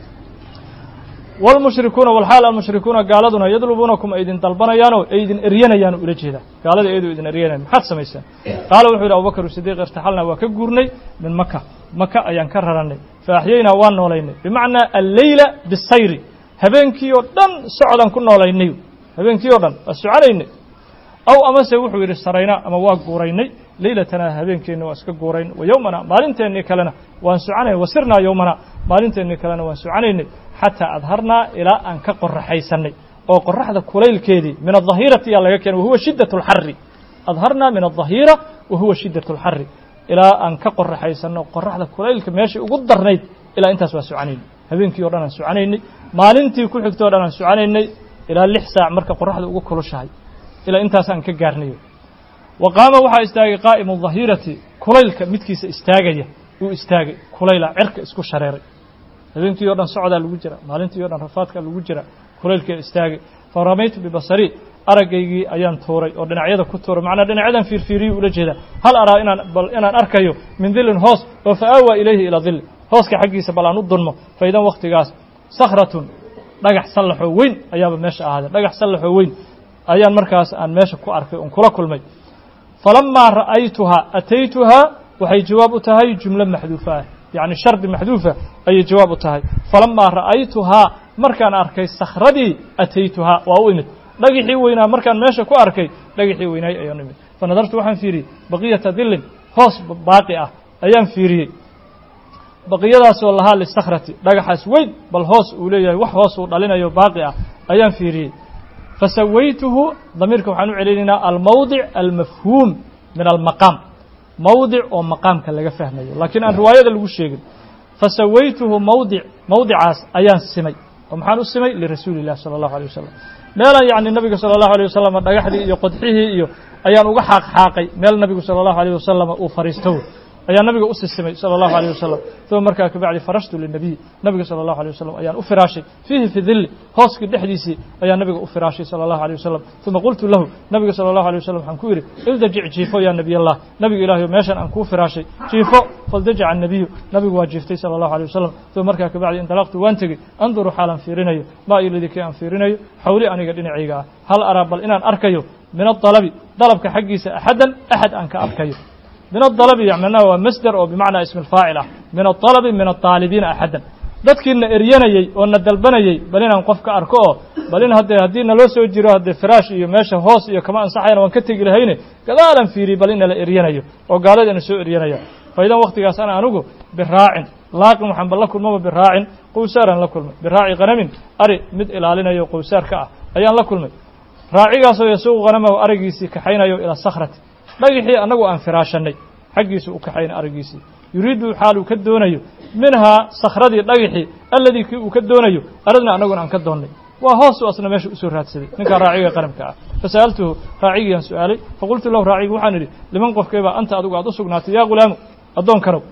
wاlmushrikuuna walxaal almushrikuuna gaaladuna yadlubuunakum ay idin dalbanayaanoo ay idin eryanayaan ula jeeda gaalada iyadoo idin eryanayan maxaad samayseen qaala wuxuu yidhi abubakr sidiiq irtaxalnaa waa ka guurnay min maka ayaan ka rarannay faaxyaynaa waan noolaynay bimacnaa alleyla bisayri habeenkii oo dhan socodaan ku noolaynay habeenkii oo dhan waa soconaynay aw amase wuxuu yidhi saraynaa ama waa guuraynay leylatanaa habeenkeenna waa iska guurayn wa yowmana maalinteennii kalena waan soconaynay wasirnaa yowmana maalinteennii kalena waan soconaynay xataa adharnaa ilaa aan ka qoraxaysanay oo qoraxda kulaylkeedii min adahirati yaa laga keenay wahuwa shiddaة اlxari adharnaa min adahira wahuwa shiddaة اlxari ilaa aan ka qoraxaysanno qoraxda kulaylka meeshay ugu darnayd ilaa intaas waa soconaynay habeenkii o dhan aan soconaynay maalintii ku xigto o dhan aan soconaynay ilaa 6 saac marka qoraxda ugu kulushahay ilaa intaas aan ka gaarnayo wa qaama waxaa istaagay qaa'imu dahirati kulaylka midkiisa istaagaya uu istaagay kulayla cirka isku shareeray habeenkii o dhan socdaa lagu jira maalintii o dhan rafaadka lagu jira kulaylka istaagay fa ramaytu bibasari aragaygii ayaan tuuray oo dhinacyada ku tuuray macnaa dhinacyadan fiirfiiriyu ula jeeda hal araa inaan arkayo min dilin hoos oo fa aawaa ilayhi ilaa dilli hooska xaggiisa bal aan u dunmo fa idan wakhtigaas sakhratun dhagax sallaxoo weyn ayaaba meesha ahaaday dhagax sallaxoo weyn ayaan markaas aan meesha ku arkay oon kula kulmay falamaa ra'aytuhaa ataytuhaa waxay jawaab u tahay jumlo maxduufa ah yacni shardi maxduufa ayay jawaab u tahay falamaa ra'aytuhaa markaan arkay sakhradii ataytuhaa waa u imid dhagixii weynaa markaan meesha ku arkay dhagixii weynaay ayaan imid fanadartu waxaan fiiriyey baqiyata dilin hoos baaqi ah ayaan fiiriyey baqiyadaasoo lahaa lisakhrati dhagaxaas weyn bal hoos uu leeyahay wax hoos uu dhalinayo baaqi ah ayaan fiiriyey fasawaytuhu damiirka waxaan u celinaynaa almawdic almafhuum min almaqaam mawdic oo maqaamka laga fahmayo laakiin aan riwaayada lagu sheegin fasawaytuhu mawdicaas ayaan simay oo maxaan u simay lirasuuli illah salى اllahu alيه wasalam meelaan yacni nabiga salى اllahu alيه wasalam dhagaxdii iyo qodxihii iyo ayaan uga xaaqxaaqay meel nabigu salى اllahu alيه wasalam uu fadhiisto ayaa nabiga u sisimay sallallahu alayhi wasallam thumma markaa ka bacdi farashtu linabiy nabiga sallallahu alayhi wasallam ayaan u firaashay fihi fi dhilli hooskii dhexdiisii ayaa nabiga u firaashay sallallahu alayhi wasallam thumma qultu lahu nabiga sallallahu alayhi wasallam waxaan ku yidhi ildajic jiifo yaa nabiy allah nabiga ilaahay meeshan aan kuu firaashay jiifo faldajaca annabiyu nabigu waa jiiftay sallallahu alayhi wasallam thumma markaa ka bacdi intalaqtu waan tegey anduru xaalan fiirinayo maa iladii kii aan fiirinayo xawli aniga dhinacayga ah hal araa bal inaan arkayo min adalabi dalabka xaggiisa axadan axad aan ka arkayo min adalabi yacnaa waa masder oo bimacnaa ismi alfaacil ah min adalabi min adaalibiina axadan dadkiina eryanayey oo na dalbanayey bal inaan qof ka arko oo bal in haddii naloo soo jiro haddee firaash iyo meesha hoos iyo kama ansaxayna waan ka tegi lahayne gadaalan fiiriyey bal in nala eryanayo oo gaaladina soo eryanaya fa idan waktigaas ana anigu biraacin laaqin waxaan bal la kulmaba biraacin qowsaaraan la kulmay biraaci khanamin ari mid ilaalinayo qowsaar ka ah ayaan la kulmay raacigaasoo yasuuqu hanamahu arigiisii kaxaynayo ilaa sakhrati dhagixii annagu aan firaashanay xaggiisu u kaxayna arigiisii yuriidu xaal uu ka doonayo minhaa sakhradii dhagixii alladii kii uu ka doonayo aradna annaguna aan ka doonnay waa hoos u asna meesha usoo raadsaday ninkaa raaciga qanamka ah fasa'altuhu raacigiyaan su'aalay faqultu lahu raacigi waxaan idhi liman qofkeebaa anta adigu aad u sugnaatay yaa ghulaamu addoonkanow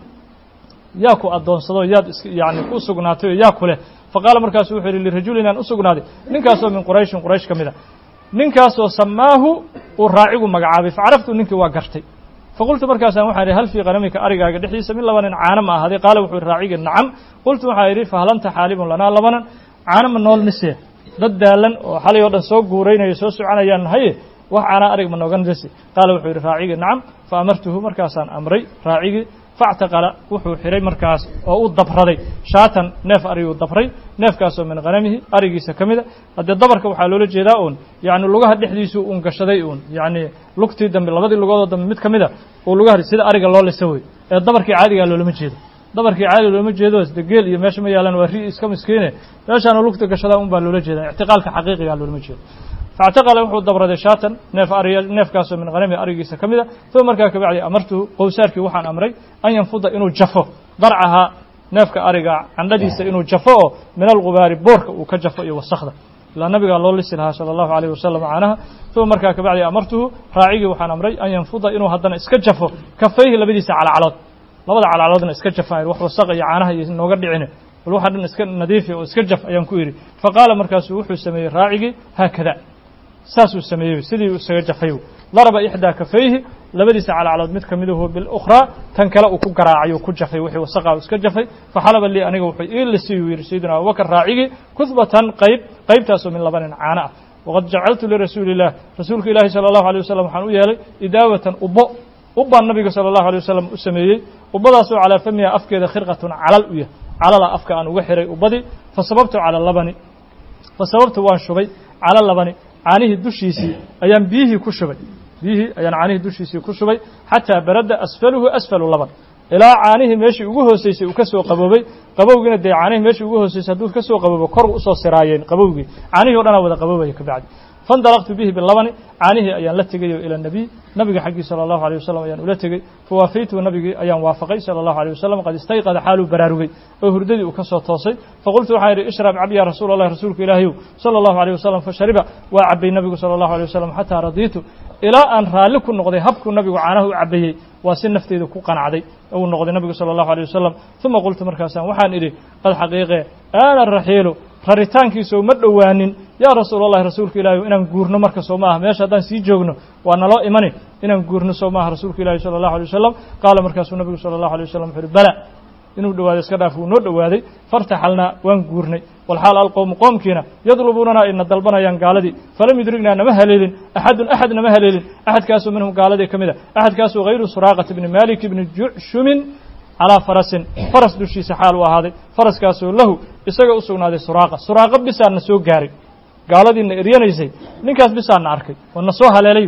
yaa ku addoonsado yaad yani ku sugnaatay oo yaa ku leh faqaala markaasu wuxuu yidhi lirajulin aan u sugnaaday ninkaasoo min qurayshin quraysh ka mid a ninkaasoo samaahu uu raacigu magacaabay facaraftu ninkii waa gartay faqultu markaasaan waxaan idhi hal fii qanamika arigaaga dhexdiisa min labanin caana ma ahaaday qaala wuxuu yidhi raacigi nacam qultu waxaan idhi fahalanta xaalibun lanaa labanan caana ma nool mise dad daalan oo xalay oo dhan soo guuraynayo soo soconayaan haye wax caanaa arig ma noogan desi qaala wuxuu yidhi raacigi nacam fa amartuhu markaasaan amray raacigii factaqala wuxuu xidhay markaas oo u dabraday shaatan neef ariguu dabray neefkaasoo min khanamihi arigiisa ka mida haddee dabarka waxaa loola jeedaa uun yacni lugaha dhexdiisuu uun gashaday uun yacni lugtii dambe labadii lugoodoo dambe mid ka mida uu lugaha sida ariga loo lisa wey ee dabarkii caadigaa loolama jeedo dabarkii caadiga loolama jeedo de geel iyo meesha ma yaalaan waa ri iska miskiine meeshaanu lugta gashadaa un baa loola jeedaa ictiqaalka xaqiiqigaa loolama jeedo factaqala wuxuu dabraday shaatan neefkaasoo min khanami arigiisa ka mida uma markaa ka bacdi amartuhu qowsaarkii waxaan amray an yanfuda inuu jafo darcahaa neefka ariga candhadiisa inuu jafo oo min algubaari boorka uu ka jafo iyo wasakda ilaa nabigaa loo lisi lahaa sala allahu alayh wasalam caanaha uma markaa ka bacdi amartuhu raacigii waxaan amray an yanfuda inuu haddana iska jafo kafayhi labadiisa calacalood labada calacaloodna iska jafaan wax wasaqa iyo caanaha iyo nooga dhicine bal waxa dhan iska nadiifi oo iska jaf ayaan ku idhi faqaala markaasuu wuxuu sameeyey raacigii haakada saasuu sameeyey sidii uu isaga jafay daraba ixdaa kafayhi labadiisa calacalood mid ka midahu bilukhraa tan kale uu ku garaacay uu ku jafay wixii wasaqaa uu iska jafay faxalaba lii aniga wuxuu ii lisii uu yidhi sayidina abubakar raacigii kudbatan qaybtaasoo min labanin caano ah waqad jacaltu lirasuuli illah rasuulka ilaahi sala allahu alay wasalam waxaan u yeelay idaawatan ubbaan nabiga sala allahu alay wasalam u sameeyey ubbadaasoo calaa famiha afkeeda khirqatun calal u yah calala afka aan uga xiray ubbadii fasababtu cala labani fasababtu waan shubay cala labani caanihii dushiisii ayaan biyihii ku shubay caanihii dushiisii ku shubay xataa barada asfaluhu asfalu laban ilaa caanihii meeshii ugu hooseysay uu ka soo qaboobay qabowgiina dee caanihii meeshii ugu hooseysay hadduu ka soo qaboobo kor usoo siraayeen qabowgii caanihii o dhanaa wada qaboobaya kabacdi faindalaqtu bihi bilabani caanihii ayaan la tegayo ila nabiy nabiga xaggii sala allahu alay wasalam ayaan ula tegey fawaafaytuhu nabigii ayaan waafaqay sala allahu alay wasalam qad istayqada xaaluu baraarugay oo hurdadii uu ka soo toosay faqultu waxaan idhi ishrab cab ya rasuula allahi rasuulka ilaahiyow sala allahu alay wasalam fashariba waa cabbay nabigu sala allahu alay wasalam xataa radiitu ilaa aan raalli ku noqday habkuu nabigu caanaha u cabbayey waa si nafteeda ku qanacday uu noqday nabigu sala allahu alay wasalam uma qultu markaasaan waxaan idhi qad xaqiiqee aana raxiilu raritaankiisoo ma dhowaanin yaa rasuul allahi rasuulka ilaahi inaan guurno marka soo maaha meesha haddaan sii joogno waa naloo imani inaan guurno soo maaha rasuulka ilaahi sala allahu alay wasalam qaala markaasuu nabigu sala allahu alay wasalam wuxu uhi bala inuu dhowaaday iska dhaaf wuu noo dhowaaday fartaxalnaa waan guurnay walxaal alqowmu qoomkiina yadlubuunana ayna dalbanayaan gaaladii falam yudrignaa nama haleelin axadun axad nama haleelin axadkaasoo minhum gaaladii ka mid a axadkaasoo hayru suraaqata bni malik bni jucshumin calaa farasin faras dushiisa xaal u ahaaday faraskaasoo lahu isaga u sugnaaday suraaqa bisaana soo gaaray gaaladiina eryanaysay ninkaas bisaana arkay oo na soo haleelay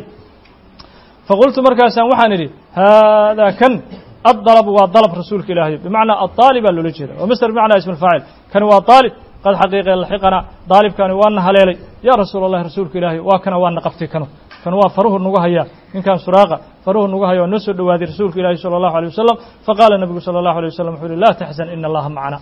faqultu markaasaan waxaan idhi haadaa kan addalabu waa dalab rasuulka ilaahay bimacnaa adaalib baa loola jeeda oo master bimacnaa ism alfaacil kani waa daalib qad xaqiiqee laxiqanaa daalibkani waana haleelay yaa rasuula allahi rasuulka ilaahay waa kana waana qabtay kan waa faruhu nagu hayaa ninkan suraaqa faruhu nagu haya waa noo soo dhowaaday rasuulka ilaahi sala allahu alay wasalam faqaala nabigu sala allahu alay wasalam wuxuu uhi laa taxzan ina allaha macana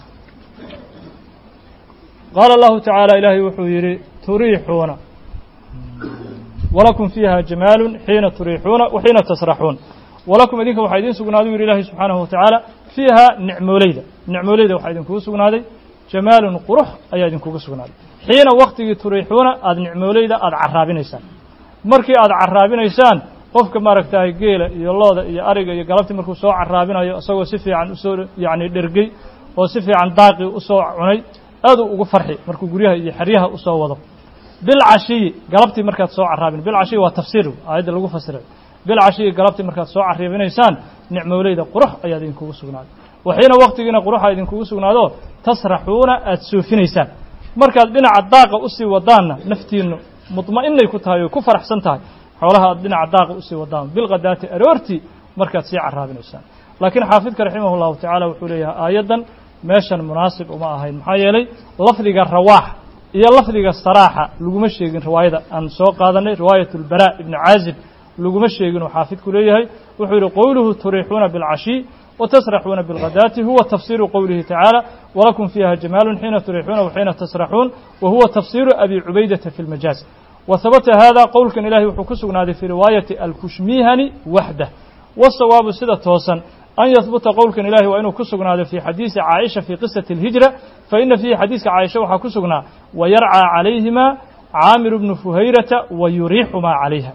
qaala allahu tacaala ilaahay wuxuu yidhi turiixuuna walakum fiiha jamaalun xiina turiixuuna wa xiina tasraxuun walakum idinka waxaa idiin sugnaaday yidhi ilaahi subxaanahu watacaala fiiha nicmooleyda waxaa idinkugu sugnaaday jamaalun qurux ayaa idinkugu sugnaaday xiina waktigii turiixuuna aada nicmooleyda aada carraabinaysaan markii aada carraabinaysaan qofka maaragtahay geela iyo looda iyo ariga iyo galabtii markuu soo carraabinayo isagoo si fiican usoo yacni dhergey oo si fiican daaqii usoo cunay aad uu ugu farxi markuu guryaha iyo xeryaha usoo wado bilcashiyi galabtii markaad soo carraabin bilcashiyi waa tafsiir aayadda lagu fasiray bilcashiyi galabtii markaad soo carraabinaysaan nicmooleyda qurux ayaa idinkugu sugnaaday waxiina waktigiina quruxa idinkugu sugnaado tasraxuuna aada soofinaysaan markaad dhinaca daaqa usii wadaanna naftiinnu mudma'inay ku tahay oo ku faraxsan tahay xoolaha aad dhinaca daaqa usii wadaan bilqadaati aroortii markaad sii carraabinaysaan laakiin xaafidka raximah llahu tacaala wuxuu leeyahay aayaddan meeshan munaasib uma ahayn maxaa yeelay lafdiga rawaax iyo lafdiga saraaxa laguma sheegin riwaayada aan soo qaadanay riwaayat lbaraa ibni caazib laguma sheegin oo xaafidku leeyahay wuxuu yidhi qowluhu turiixuuna bilcashiy وتسرحون بالغداة هو تفسير قوله تعالى ولكم فيها جمال حين تريحون وحين تسرحون وهو تفسير أبي عبيدة في المجاز وثبت هذا قول كان إلهي وحكسنا في رواية الكشميهني وحده والصواب سيدة توسا أن يثبت قول كان إلهي وإنه كسنا في حديث عائشة في قصة الهجرة فإن في حديث عائشة وحكسنا ويرعى عليهما عامر بن فهيرة ويريحما عليها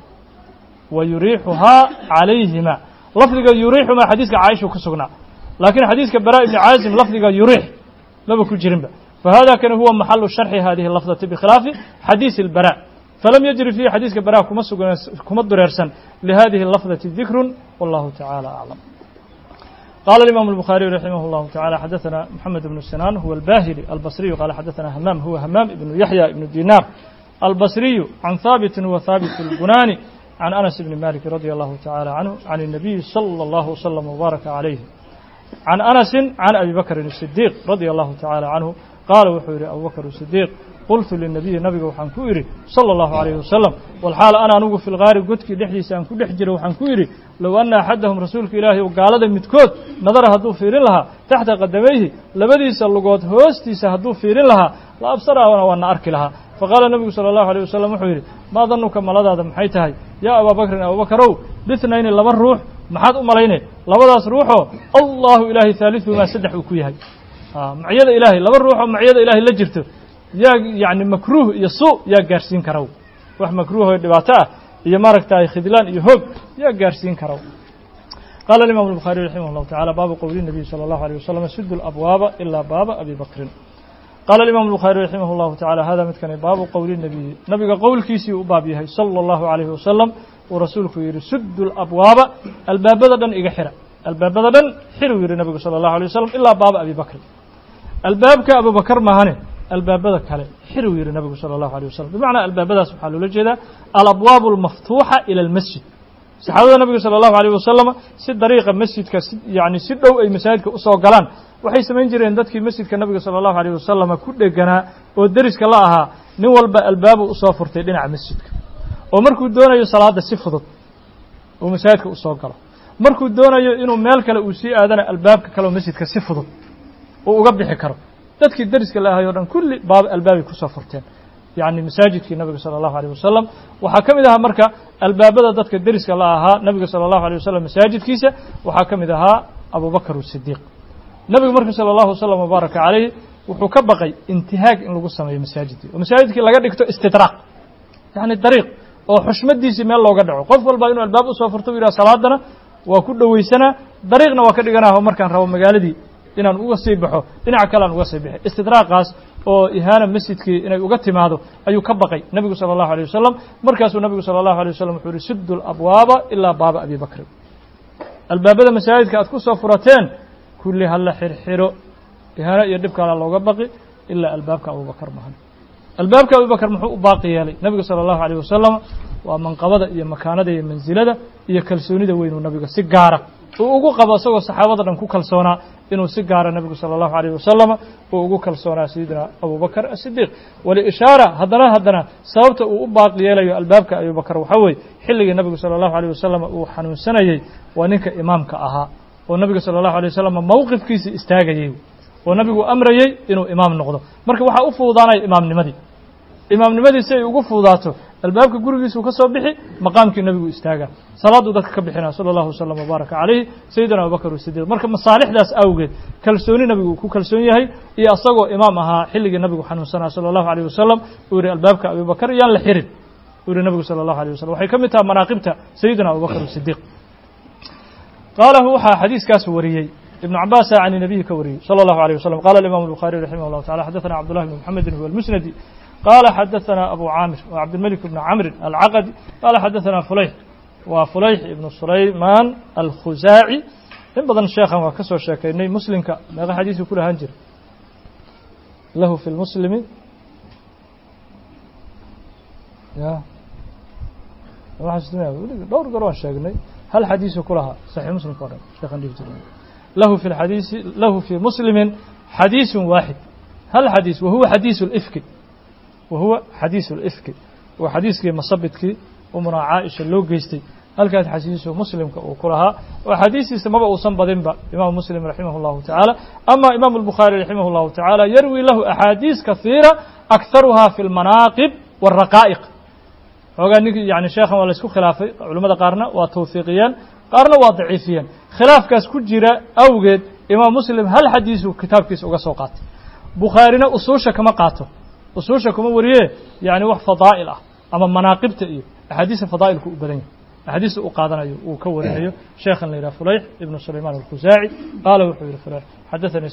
ويريحها عليهما لفظ يريح ما حديث عائشة كسقنا لكن حديث براء بن عازم لفظ يريح ما بكون جرمبه فهذا كان هو محل شرح هذه اللفظة بخلاف حديث البراء فلم يجري فيه حديث براء كما درسا لهذه اللفظة ذكر والله تعالى أعلم قال الإمام البخاري رحمه الله تعالى حدثنا محمد بن سنان هو الباهلي البصري قال حدثنا همام هو همام بن يحيى بن دينار البصري عن ثابت هو ثابت البناني عن أنس بن مالك رضي الله تعالى عنه عن النبي صلى الله وسلم وبارك عليه عن أنس عن أبي بكر الصديق رضي الله تعالى عنه قال وحوري أبو بكر الصديق قلت للنبي نبي وحنكويري صلى الله عليه وسلم والحال أنا نوقف في الغار قدك لحدي سأنكو لحجر وحنكويري لو أن أحدهم رسولك إلهي وقال ذا متكوت نظر هدو فير لها تحت قدميه لبدي سلقوت هوستي سهدو فير لها لا أبصرها وأنا أركي لها فقال النبي صلى الله عليه وسلم وحوري ما ظنك ملذا هذا محيتها يا أبا بكر أبو بكرو باثنين لمن روح محاد أمرين لبداس روحه الله إلهي ثالث ما سدح وكيهي معيد إلهي لمن روحه معيد إلهي لجرته يا يعني مكروه يسوء يا جارسين كرو وح مكروه دبعته يا ماركته خذلان يهوب يا جارسين كرو قال الإمام البخاري رحمه الله تعالى باب قول النبي صلى الله عليه وسلم سد الأبواب إلا باب أبي بكر قال الإمام البخاري رحمه الله تعالى هذا متكن باب قول النبي نبي قول كيسي وبابيه صلى الله عليه وسلم ورسولك يسد الأبواب الباب بدن إجحرة الباب بدن حلو يري النبي صلى الله عليه وسلم إلا باب أبي بكر الباب كأبو بكر ما هني الباب بدن كله حلو يري النبي صلى الله عليه وسلم بمعنى الباب بدن سبحانه وتعالى الأبواب المفتوحة إلى المسجد صحابة النبي صلى الله عليه وسلم سد طريقة مسجد يعني سد أو أي مساجد كأسوا قلان waxay samayn jireen dadkii masjidka nabiga sallallahu alayhi wasallam ku dheganaa oo dariska la ahaa nin walba albaabu u soo furtay dhinaca masjidka oo markuu doonayo salaada si fudud oo masjidka u soo galo markuu doonayo inuu meel kale uu sii aadana albaabka kale oo masjidka si fudud oo uga bixi karo dadkii dariska la ahaa oo dhan kulli baab albaabi ku soo furteen يعني مساجدkii nabiga sallallahu الله عليه وسلم waxaa kamid ahaa marka albaabada dadka dariska la ahaa nabiga sallallahu الله عليه وسلم masaajidkiisa waxaa kamid ahaa Abu Bakr as-Siddiq nabiga marka sallallahu الله وسلم وبارك عليه wuxuu ka baqay intihaag in lagu sameeyo masaajidkii oo masaajidkii laga dhigto istidraaq yani dariiq oo xushmadiisa meel looga dhaco qof walba inuu albaab u soo furto ila salaadana waa ku dhaweysana dariiqna waa ka dhiganaha markaan rabo magaaladii inaan uga sii baxo dhinaca kale aan uga sii baxo istidraaqaas oo ihaana masjidkii inay uga timaado ayuu ka baqay nabiga sallallahu alayhi wasallam markaasuu nabiga sallallahu alayhi wasallam wuxuu yiri sidul abwaaba illa baaba abi bakr albaabada masaajidka aad ku soo furateen kulli hal xirxiro ihaana iyo dib kale looga baqi illa albaabka Abu Bakr mahan albaabka Abu Bakr muxuu u baaqi yeelay nabiga sallallahu alayhi wasallam waa manqabada iyo makaanada iyo manzilada iyo kalsoonida weyn oo nabiga si gaar ah uu ugu qabo asagoo saxaabada dhan ku kalsoonaa inuu si gaar ah nabiga sallallahu alayhi wasallam uu ugu kalsoonaa sidina Abu Bakr as-Siddiq wali ishaara hadana sababta uu u baaqi yeelayo albaabka Abu Bakr waxa way xilligii nabiga sallallahu alayhi wasallam uu xanuunsanayay waa ninka imaamka ahaa oo nabiga sallallahu alayhi wasallam mowqifkiisa istaagayay oo nabigu amrayay inuu imaam noqdo marka waxa u fuudaanay imaamnimadii si ay ugu fuudaato albaabka gurigiisuu ka soo bixi maqaamkii nebigu istaagaa salaaduu dadka ka bixinaa sala allahu wasalam wabaaraka calayhi sayidina abubakr sidiiq marka masaalixdaas awgeed kalsooni nebigu uu ku kalsoon yahay iyo asagoo imaam ahaa xilligii nebigu xanuunsanaa sala allahu alayh wasalam uu yihi albaabka abubakar yaan la xirin uu yihi nebigu sala allahu alayh wasalam waxay ka mid tahay manaaqibta sayidina abubakr sidiiq qaalahu waxaa xadiiskaas wariyey ابن عباس عن النبي كوري صلى الله عليه وسلم قال الإمام البخاري رحمه الله تعالى حدثنا عبد الله بن محمد هو المسندي قال حدثنا أبو عامر وعبد الملك بن عمرو العقدي قال حدثنا فليح وفليح بن سليمان الخزاعي إن بدن الشيخ وكسر الشيخين مسلم ما حديث كل هنجر له في المسلم يا واحد دور قروان شيخني هل حديث كلها صحيح مسلم قرن شيخ له في مسلم حديث واحد هل حديث وهو حديث الإفك وحديث مصبتك ومن عائشة لو جيستي هل كانت حديث مسلم وكلها وحديث سمبا وصنب ذنبا إمام مسلم رحمه الله تعالى أما إمام البخاري رحمه الله تعالى يروي له أحاديث كثيرة أكثرها في المناقب والرقائق وقال يعني شيخا ولا يسكو خلافي علماء قارنا وتوثيقيا قارنا وضعيفيا خلاف كاس كجرا أوجد إمام مسلم هل حديثه كتاب كيس وقصوقات بخارينا أصوشة كما قاته أصوشة كما وريه يعني وح فضائله أما مناقب تأيه أحاديث فضائل كأبرين أحاديث أقادنا وكورنا شيخا ليلى فليح ابن سليمان الخزاعي قال وحبير فليح حدثني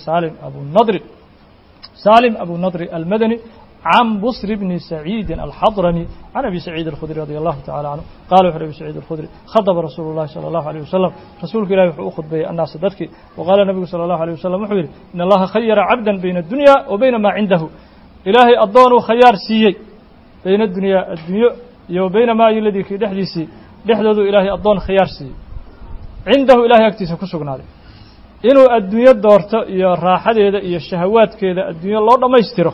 سالم أبو النضر المدني عن بصر بن سعيد الحضرمي عن أبي سعيد الخدري رضي الله تعالى عنه قال وحر أبي سعيد الخدري خطب رسول الله صلى الله عليه وسلم رسولك إلهي أخذ به الناس ذاتك وقال النبي صلى الله عليه وسلم وحبير إن الله خير عبدا بين الدنيا وبين ما عنده إلهي الضون خيار سيي بين الدنيا وبين ما الذي في دحديسي دحدد إلهي الضون خيار سيي عنده إلهي أكتس كسقنا إنه الدنيا دورته يا راحة يا الشهوات كذا الدنيا الله ما يستره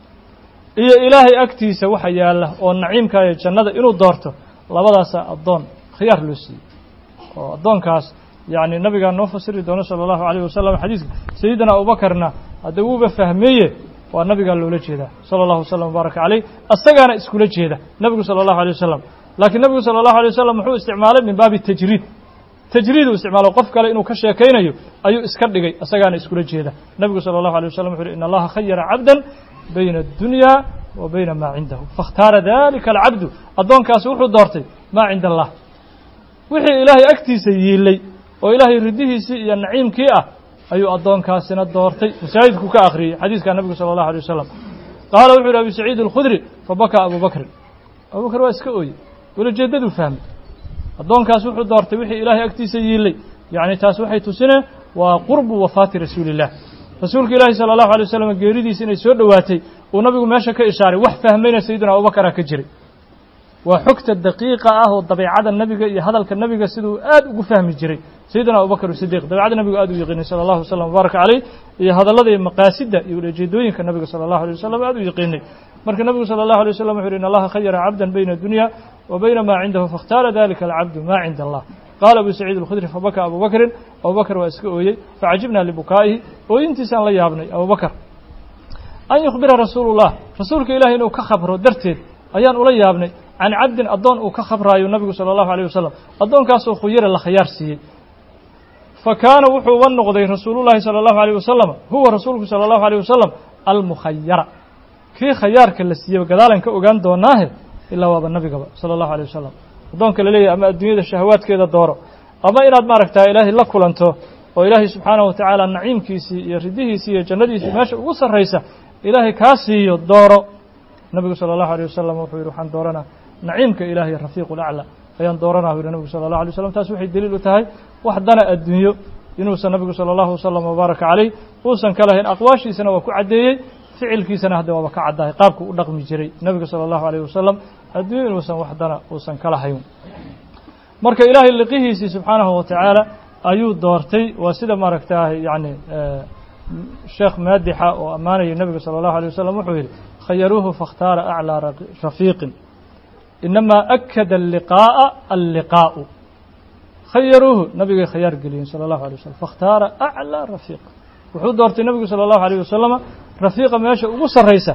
iyo ilaahay agtiisa waxa yaala oo naciimka iyo jannada inuu doorto labadaas adoon khiyaar loo siiyay oo adoonkaas yaani nabiga noo fasiri doono sallallahu alayhi wasallam xadiiska sayyidina Abu Bakarna hada uu ba fahmeeyay waa nabiga loola jeeda sallallahu wasallam baraka alayhi asagana iskula jeeda nabiga sallallahu alayhi wasallam laakiin nabiga sallallahu alayhi wasallam wuxuu isticmaalay min baabi tajriid uu isticmaalo qof kale inuu ka sheekaynayo ayuu iska dhigay asagana iskula jeeda nabiga sallallahu alayhi wasallam wuxuu inna allaha khayyara 'abdan بين الدنيا وبين ما عنده فاختار ذلك العبد أدون كاس وحو دورتي ما عند الله وحي إلهي أكتي سيئلي وإلهي رديه سيئ النعيم كيئة أيو أدون كاسنا دورتي مساعدك كآخري حديث كان النبي صلى الله عليه وسلم قال وحي أبي سعيد الخدري فبكى أبو بكر واسكوي ولا جددوا فهم أدون كاس وحو دورتي وحي إلهي أكتي سيئلي يعني تاس وحي تسنة وقرب وفاة رسول الله rasuulka ilaahi sala allahu alay wasalam geeridiisa inay soo dhowaatay uu nabigu meesha ka ishaaray wax fahmayna sayidina abubakara ka jiray waa xogta daqiiqa ah oo dabeecada nabiga iyo hadalka nabiga siduu aad ugu fahmi jiray sayidina abubakar sidiiq dabeecada nabigu aad u yaqiinay sala allahu wasallam mubaaraka calayh iyo hadallada iyo maqaasida iyo ujeedooyinka nabiga sala allahu alayh wasallam aad u yaqiinay marka nabigu sala allahu alayh wasallam wuxuu yidhi in allaha khayara cabdan bayna dunya wa bayna maa cindahu faاkhtaara dalika alcabdu maa cinda allah قال أبو سعيد الخدري فبكى أبو بكر وأسكؤي فعجبنا لبكائه وينتسان لا يابني أبو بكر أن يخبر رسول الله رسولك إلهي إنه كخبره درتين أيان ولا يابني عن عبد أضون وكخبره النبي صلى الله عليه وسلم أضون كاسو خير الله خيار سي فكان وحو ونقضي رسول الله صلى الله عليه وسلم هو رسولك صلى الله عليه وسلم المخير كي خيار كلا سي وكذلك كأوغان دوناه إلا وابا النبي صلى الله عليه وسلم adoonka la leeyahay ama adduunyada shahawaadkeeda dooro ama inaad maaragtaa ilaahay la kulanto oo ilaahay subxaanahu wa tacaala naciimkiisii iyo ridihiisii iyo jannadiisii meesha ugu sarraysa ilaahay kaa siiyo dooro nabigu sala allahu alayh wasalam wuxuu yidhi waxaan dooranaa naciimka ilaahay rafiiqu lacla ayaan dooranaa u yidhi nabigu sala allahu alay wasalam taas waxay daliil u tahay wax dana adduunyo inuusan nabigu sala allahu wasalam wabaaraka calayh uusan ka lahayn aqwaashiisana waa ku caddeeyey ficilkiisana hadda waaba ka caddahay qaabku u dhaqmi jiray nabiga sala allahu alayh wasalam adduunyo inuusan waxdana uusan kala hayn marka ilaahay liqihiisii subxaanahu wa tacaala ayuu doortay waa sida maaragtaa yani sheekh maadixa oo ammaanaya nabiga sala allahu alayh wasalam wuxuu yidhi khayaruuhu faاkhtaara aclىa rafiiqin inamaa akada alliqaa'a alliqaa'u khayaruuhu nabigay khayaar geliyeen sala allahu alay wasalam faاkhtaara aclىa rafiiq wuxuu doortay nabigu sala allahu alayh wasalama rafiiqa meesha ugu sarraysa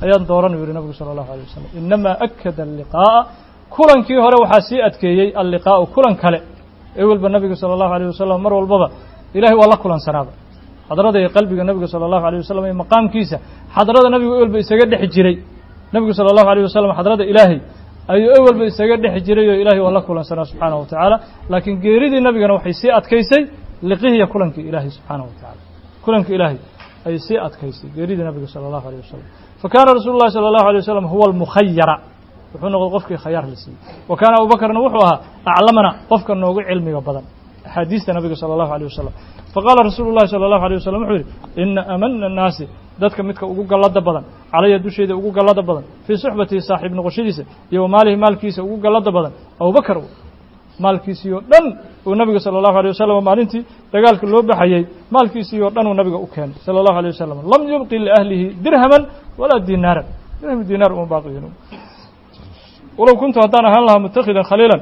ayaan dooran yiri nabigu sallallahu alayhi wasallam inma akada al-liqaa kulankii hore waxa sii adkeeyay al-liqaa kulan kale ee walba nabigu sallallahu alayhi wasallam mar walbaba ilaahay waa la kulansanaaba hadrada ee qalbiga nabiga sallallahu alayhi wasallam ee maqaamkiisa hadrada nabigu walba isaga dhex jiray nabigu sallallahu alayhi wasallam hadrada ilaahay ayuu walba isaga dhex jiray oo ilaahay waa la kulansanaa subhanahu wa ta'ala laakiin geeridii nabigana waxay sii adkeysay liqihiya kulankii ilaahay subhanahu wa ta'ala kulankii ilaahay ay sii adkeysay geeridii nabiga sallallahu alayhi wasallam فكان رسول الله صلى الله عليه وسلم هو المخير wuxuu noqday qofkii khiyaar la siiyay وكان أبو بكر wuxuu ahaa أعلمنا qofka noogu cilmiga badan axaadiista nabiga صلى الله عليه وسلم فقال رسول الله صلى الله عليه وسلم wuxuu yidhi إن أمن الناس dadka midka ugu gallada badan calaya dusheeda ugu gallada badan fii suxbatihi saaxiib noqoshadiisa iyo maalihi maalkiisa ugu gallada badan abubakar maalkiisii oo dhan uu nabiga sala allahu alayh wasalam maalintii dagaalka loo baxayey maalkiisii oo dhan uu nabiga u keenay sala allahu alayh wasalam lam yubqi liahlihi dirhaman walaa dinaaran dirham dinaar uma baaqiyin walow kuntu haddaan ahaan lahaa mutakhidan khaliilan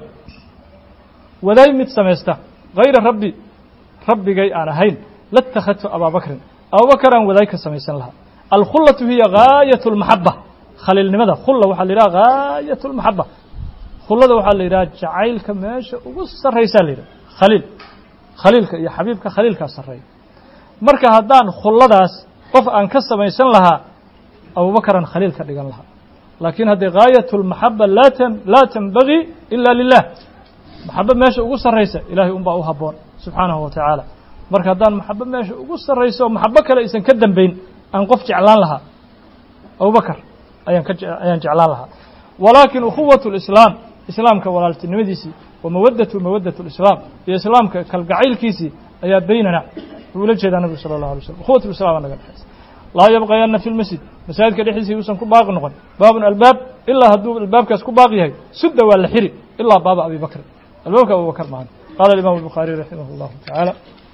wadaay mid samaysta hayra rabbigay aan ahayn latakhadtu ababakrin abubakar aan wadaay ka samaysan lahaa alkhullatu hiya gaayat lmaxaba khaliilnimada khulla waxaa la yidhaha gaayat lmaxaba khullada waxaa la yidhaha jacaylka meesha ugu sarraysaa la yidhaha khaliilka iyo xabiibka khaliilkaa sarreeya marka haddaan khulladaas qof aan ka samaysan lahaa abubakaraan khaliil ka dhigan lahaa laakiin haddii gaayat lmaxaba laa tanbagii ila lilah maxaba meesha ugu sarraysa ilahay unbaa u habboon subxaanahu wa tacaala marka haddaan maxabo meesha ugu sarrayso oo maxabo kale aysan ka dambayn aan qof jeclaan lahaa abubakar ayaan jeclaan lahaa walaakin ukhuwat lislaam islaamka walaaltinimadiisii wa mawaddatu lislaam iyo islaamka kalgacaylkiisii ayaa baynana wuxuu ula jeedaa nabigu sala allahu alay slam ukhuwat lislaam aa naga dhexaysa laa yabqayanna fi lmasjid masaajidka dhexdiisii uusan ku baaqi noqon baabun albaab ilaa hadduu albaabkaas ku baaqi yahay sudda waa la xiri ilaa baaba abi bakrin albaabka abubakar maahan qaala imam الbukhaariي raximah اllahu taعaalى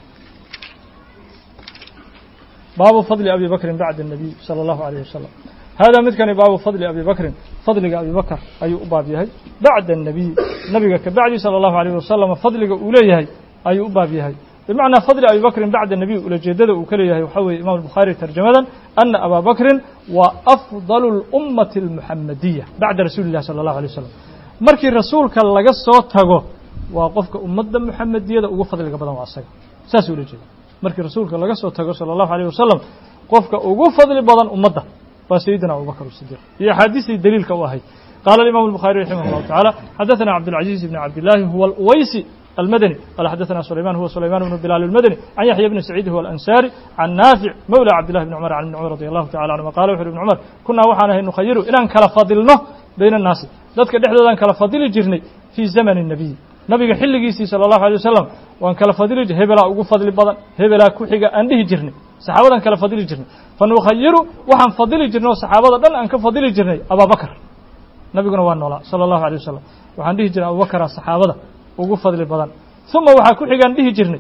baabu fadli abi bakrin bacda الnabiy salى اllahu عalيه wasalam hada midkani baabu fadli abi bakrin fadliga abi bakr ayuu u baab yahay bacda الnabiy nabiga ka bacdi salى اllahu عalيه wasalam fadliga uu leeyahay ayuu u baab yahay bimacnaa fadli abi bakrin bacda الnabiy ulajeedada uu ka leeyahay waxaa weye imam الbukhaari tarjamadan ana aba bakrin wa afضal اlummati اlmuxamadiya bacda rasuuli الlah salى اllahu عalيه wasalam markii rasuulka laga soo tago waa qofka ummadda muxamadiyada ugu fadliga badan waa asaga saas ula jeeda markii rasuulka laga soo tago salى اllahu عalيه wasalam qofka ugu fadli badan ummadda waa sayidina abubakr الصidiq iyo axaadiistii daliilka u ahayd qaala imam الbukhaari raximah اllahu taعalى xadaثana cabdالcaزiز bn cabdالlahi huwa اlwaysi المدني قال حدثنا سليمان هو سليمان بن بلال المدني عن يحيى بن سعيد هو الأنساري عن نافع مولى عبد الله بن عمر عن ابن عمر رضي الله تعالى عنهما قال وحر ابن عمر كنا وحنا نخير إن كلا فضلنا بين الناس ذاتك دحدودان كلا فضل جرني في زمن النبي نبي xilligiisii صلى الله عليه وسلم waan kala fadili hebela ugu fadli badan hebela ku xiga aan dhihi jirnay saxaabadan kala fadili jirnay fanukhayiru waxaan fadili jirnay saxaabada dhan aan ka fadili jirnay abubakar nabiguna waa noolaa صلى الله عليه وسلم waxaan dhihi jirnay abubakar saxaabada ugu fadli badan ثuma waxaa ku xigaan dhihi jirnay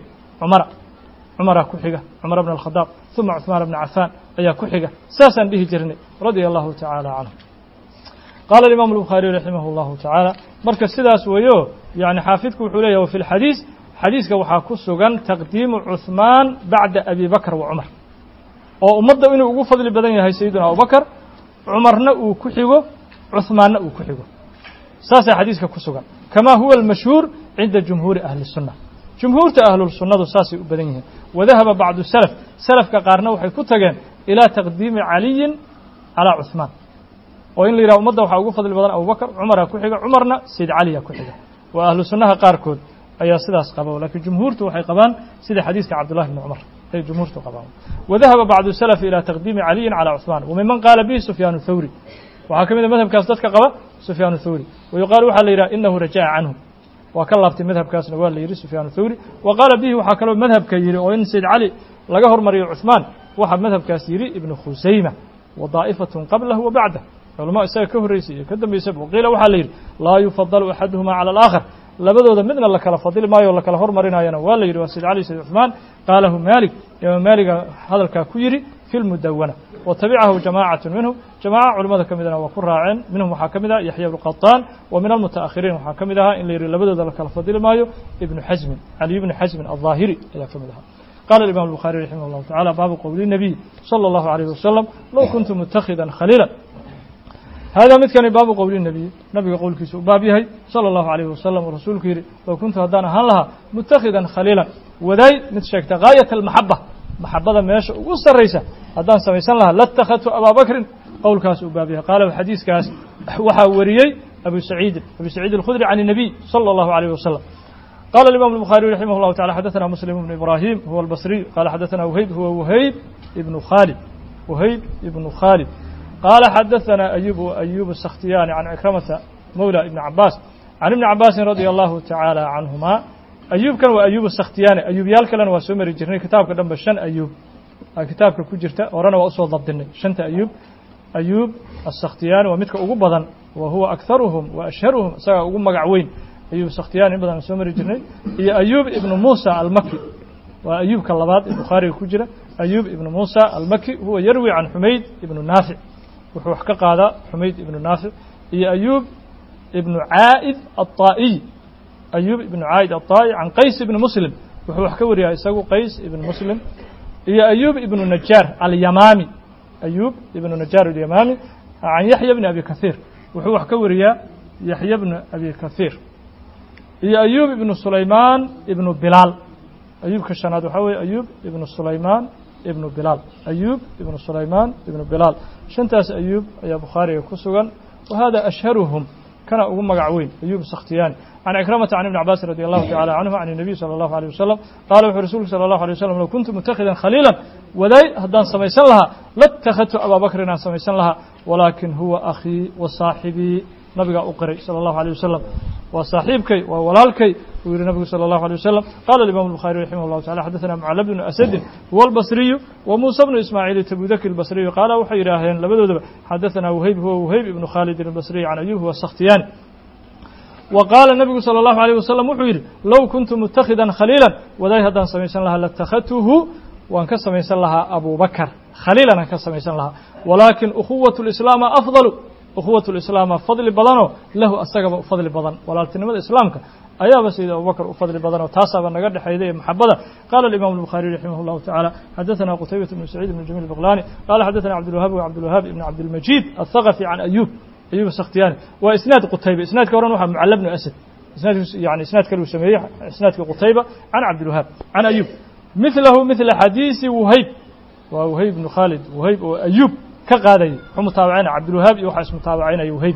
cumara ku xiga cumar bn الkhadaab ثuma cuثmaan bn cafaan ayaa ku xiga saasaan dhihi jirnay radia allahu taعaalى canhu qaala imam الbukhaariي raximah اllahu taعaalى marka sidaas weeyo yani xaafidku wuxuu leeyahy wa fi اlxadiis xadiiska waxaa ku sugan taqdiimu cuثmaan bacda abi bakr wa cumar oo ummadda inuu ugu fadli badan yahay sayidina abubakr cumarna uu ku xigo cuثmaanna uu ku xigo saasaa xadiiska ku sugan kama huwa اlmashhuur cinda jumhuuri ahli الsunna jumhuurta ahlusunnadu saasay u badan yihiin wadahaba bacdu salaf salafka qaarna waxay ku tageen ilaa taqdiimi caliyin calaa cuثmaan oo in la yidhaha ummadda waxaa ugu fadli badan abubakr cumaraa ku xiga cumarna sayd caliya ku xiga waa ahlu sunnaha qaarkood ayaa sidaas qaba lakiin jumhuurtu waxay qabaan sida xadiiska cabdullahi bni cumar ay jumhuurtu qabaan wadahaba bacdu salaf ilaa taqdiimi caliyin calaa cuثmaan wamiman qaala bihi sufyaan thawri waxaa ka mid a madhabkaas dadka qaba sufyaan thawri wayuqaalu waxaa la yidhaha inahu rajaca canhu waa ka laabtay madhabkaasna waa la yidhi sufyaan thawri wa qaala bihi waxaa kaloo madhabka yidhi oo in sayd cali laga hormariyo cuثmaan waxaa madhabkaas yidhi ibnu khusayma wa daa'ifatun qablahu wa bacdah culamo isaga ka horreysay iyo ka dambaysaba waqiila waxaa la yidhi laa yufadalu axaduhuma cala alaakhar labadooda midna la kala fadili maayo o la kala hormarinayana waa la yidhi waa sayd cali sayd cuثmaan qaalahu maalik imaam maaliga hadalkaa ku yidhi fi lmudawana wa tabicahu jamaacatu minhum jamaaca culimmada ka midana waa ku raaceen minhum waxaa ka mid ah yaxya bnu qaطaan wa min almuta'akhiriin waxaa ka mid ahaa in la yidhi labadooda la kala fadili maayo ibnu xasmin caliy bni xasmin alظaahiri ayaa ka mid ahaa qala imam الbukhaariي raximah اllahu taعala baabu qowli الnabiy salى اllahu عalيh wasalam low kuntu mutakhidan khaliila هذا مثل باب قول النبي نبي قول كيسو باب يهي صلى الله عليه وسلم ورسولك يري لو كنت هدانا هان لها متخذا خليلا وذي متشكت غاية المحبة محبة ماشي وصل رئيسة هدان سميسان لها لاتخذت أبا بكر قول كاس باب يهي قال الحديث كاس وحاوريي أبو سعيد الخدري عن النبي صلى الله عليه وسلم قال الإمام البخاري رحمه الله تعالى حدثنا مسلم بن إبراهيم هو البصري قال حدثنا وهيب هو وهيب ابن خالد قال حدثنا أيوب السختياني عن عكرمة مولى ابن عباس عن ابن عباس رضي الله تعالى عنهما أيوب كان وأيوب السختياني أيوب يالكلن وسمر الجرني كتاب كدم بشن أيوب كتاب كوجرتا ورانا وأصل ضبطني شنت أيوب السختياني ومتك أقبضا وهو أكثرهم وأشهرهم سواء أقوم مقعوين أيوب السختياني بدن سمر الجرني هي أيوب ابن موسى المكي وأيوب كاللباد البخاري كوجرة أيوب ابن موسى المكي هو يروي عن حميد ابن نافع وحو حقق هذا حميد ابن نافع هي أيوب ابن عائد الطائي عن قيس ابن مسلم وحو حكور يا إساقو قيس ابن مسلم هي أيوب ابن النجار اليمامي عن يحيى بن أبي كثير وحو حكور يا يحيى بن أبي كثير هي أيوب ابن سليمان ابن بلال أيوب كشناد وحوي أيوب ابن سليمان ابن بلال شنتاس أيوب يا بخاري كسوغان وهذا أشهرهم كان أبو مقعوين أيوب السختياني عن عكرمة عن ابن عباس رضي الله تعالى عنه عن النبي صلى الله عليه وسلم قال رسول صلى الله عليه وسلم لو كنت متخذا خليلا وذي هدان سميسان لها لاتخذت أبا بكر سميسان لها ولكن هو أخي وصاحبي نبي أقري صلى الله عليه وسلم وصاحبك وولالكي ويرى النبي صلى الله عليه وسلم قال الإمام البخاري رحمه الله تعالى حدثنا معل بن أسد هو البصري وموسى بن إسماعيل تبوذك البصري قال وحيراهن لبدو حدثنا وهيب هو وهيب بن خالد البصري عن أيوب هو السختياني وقال النبي صلى الله عليه وسلم وحير لو كنت متخذا خليلا وذي هدان سميسان لها لاتخذته وأن كسميسان لها أبو بكر خليلا أن كسميسان لها ولكن أخوة الإسلام أفضل الإسلام فضل بدنه له أستجب فضل بدن ولكن الإسلام أيها بس إذا أبو بكر فضل بدنه وتاسع بنقد حيديه محبة قال الإمام البخاري رحمه الله تعالى حدثنا قتيبة بن سعيد بن جميل البغلاني قال حدثنا عبد الوهاب بن عبد المجيد الثقفي عن أيوب السختياني وإسناد قتيبة إسناد كوران وحب معل بن أسد إسناد كانوا سميه إسناد قتيبة عن عبد الوهاب عن أيوب مثل حديث وهيب بن خالد وهيب وأيوب كقادي هم متابعين عبد الوهاب يوحس متابعين وهيب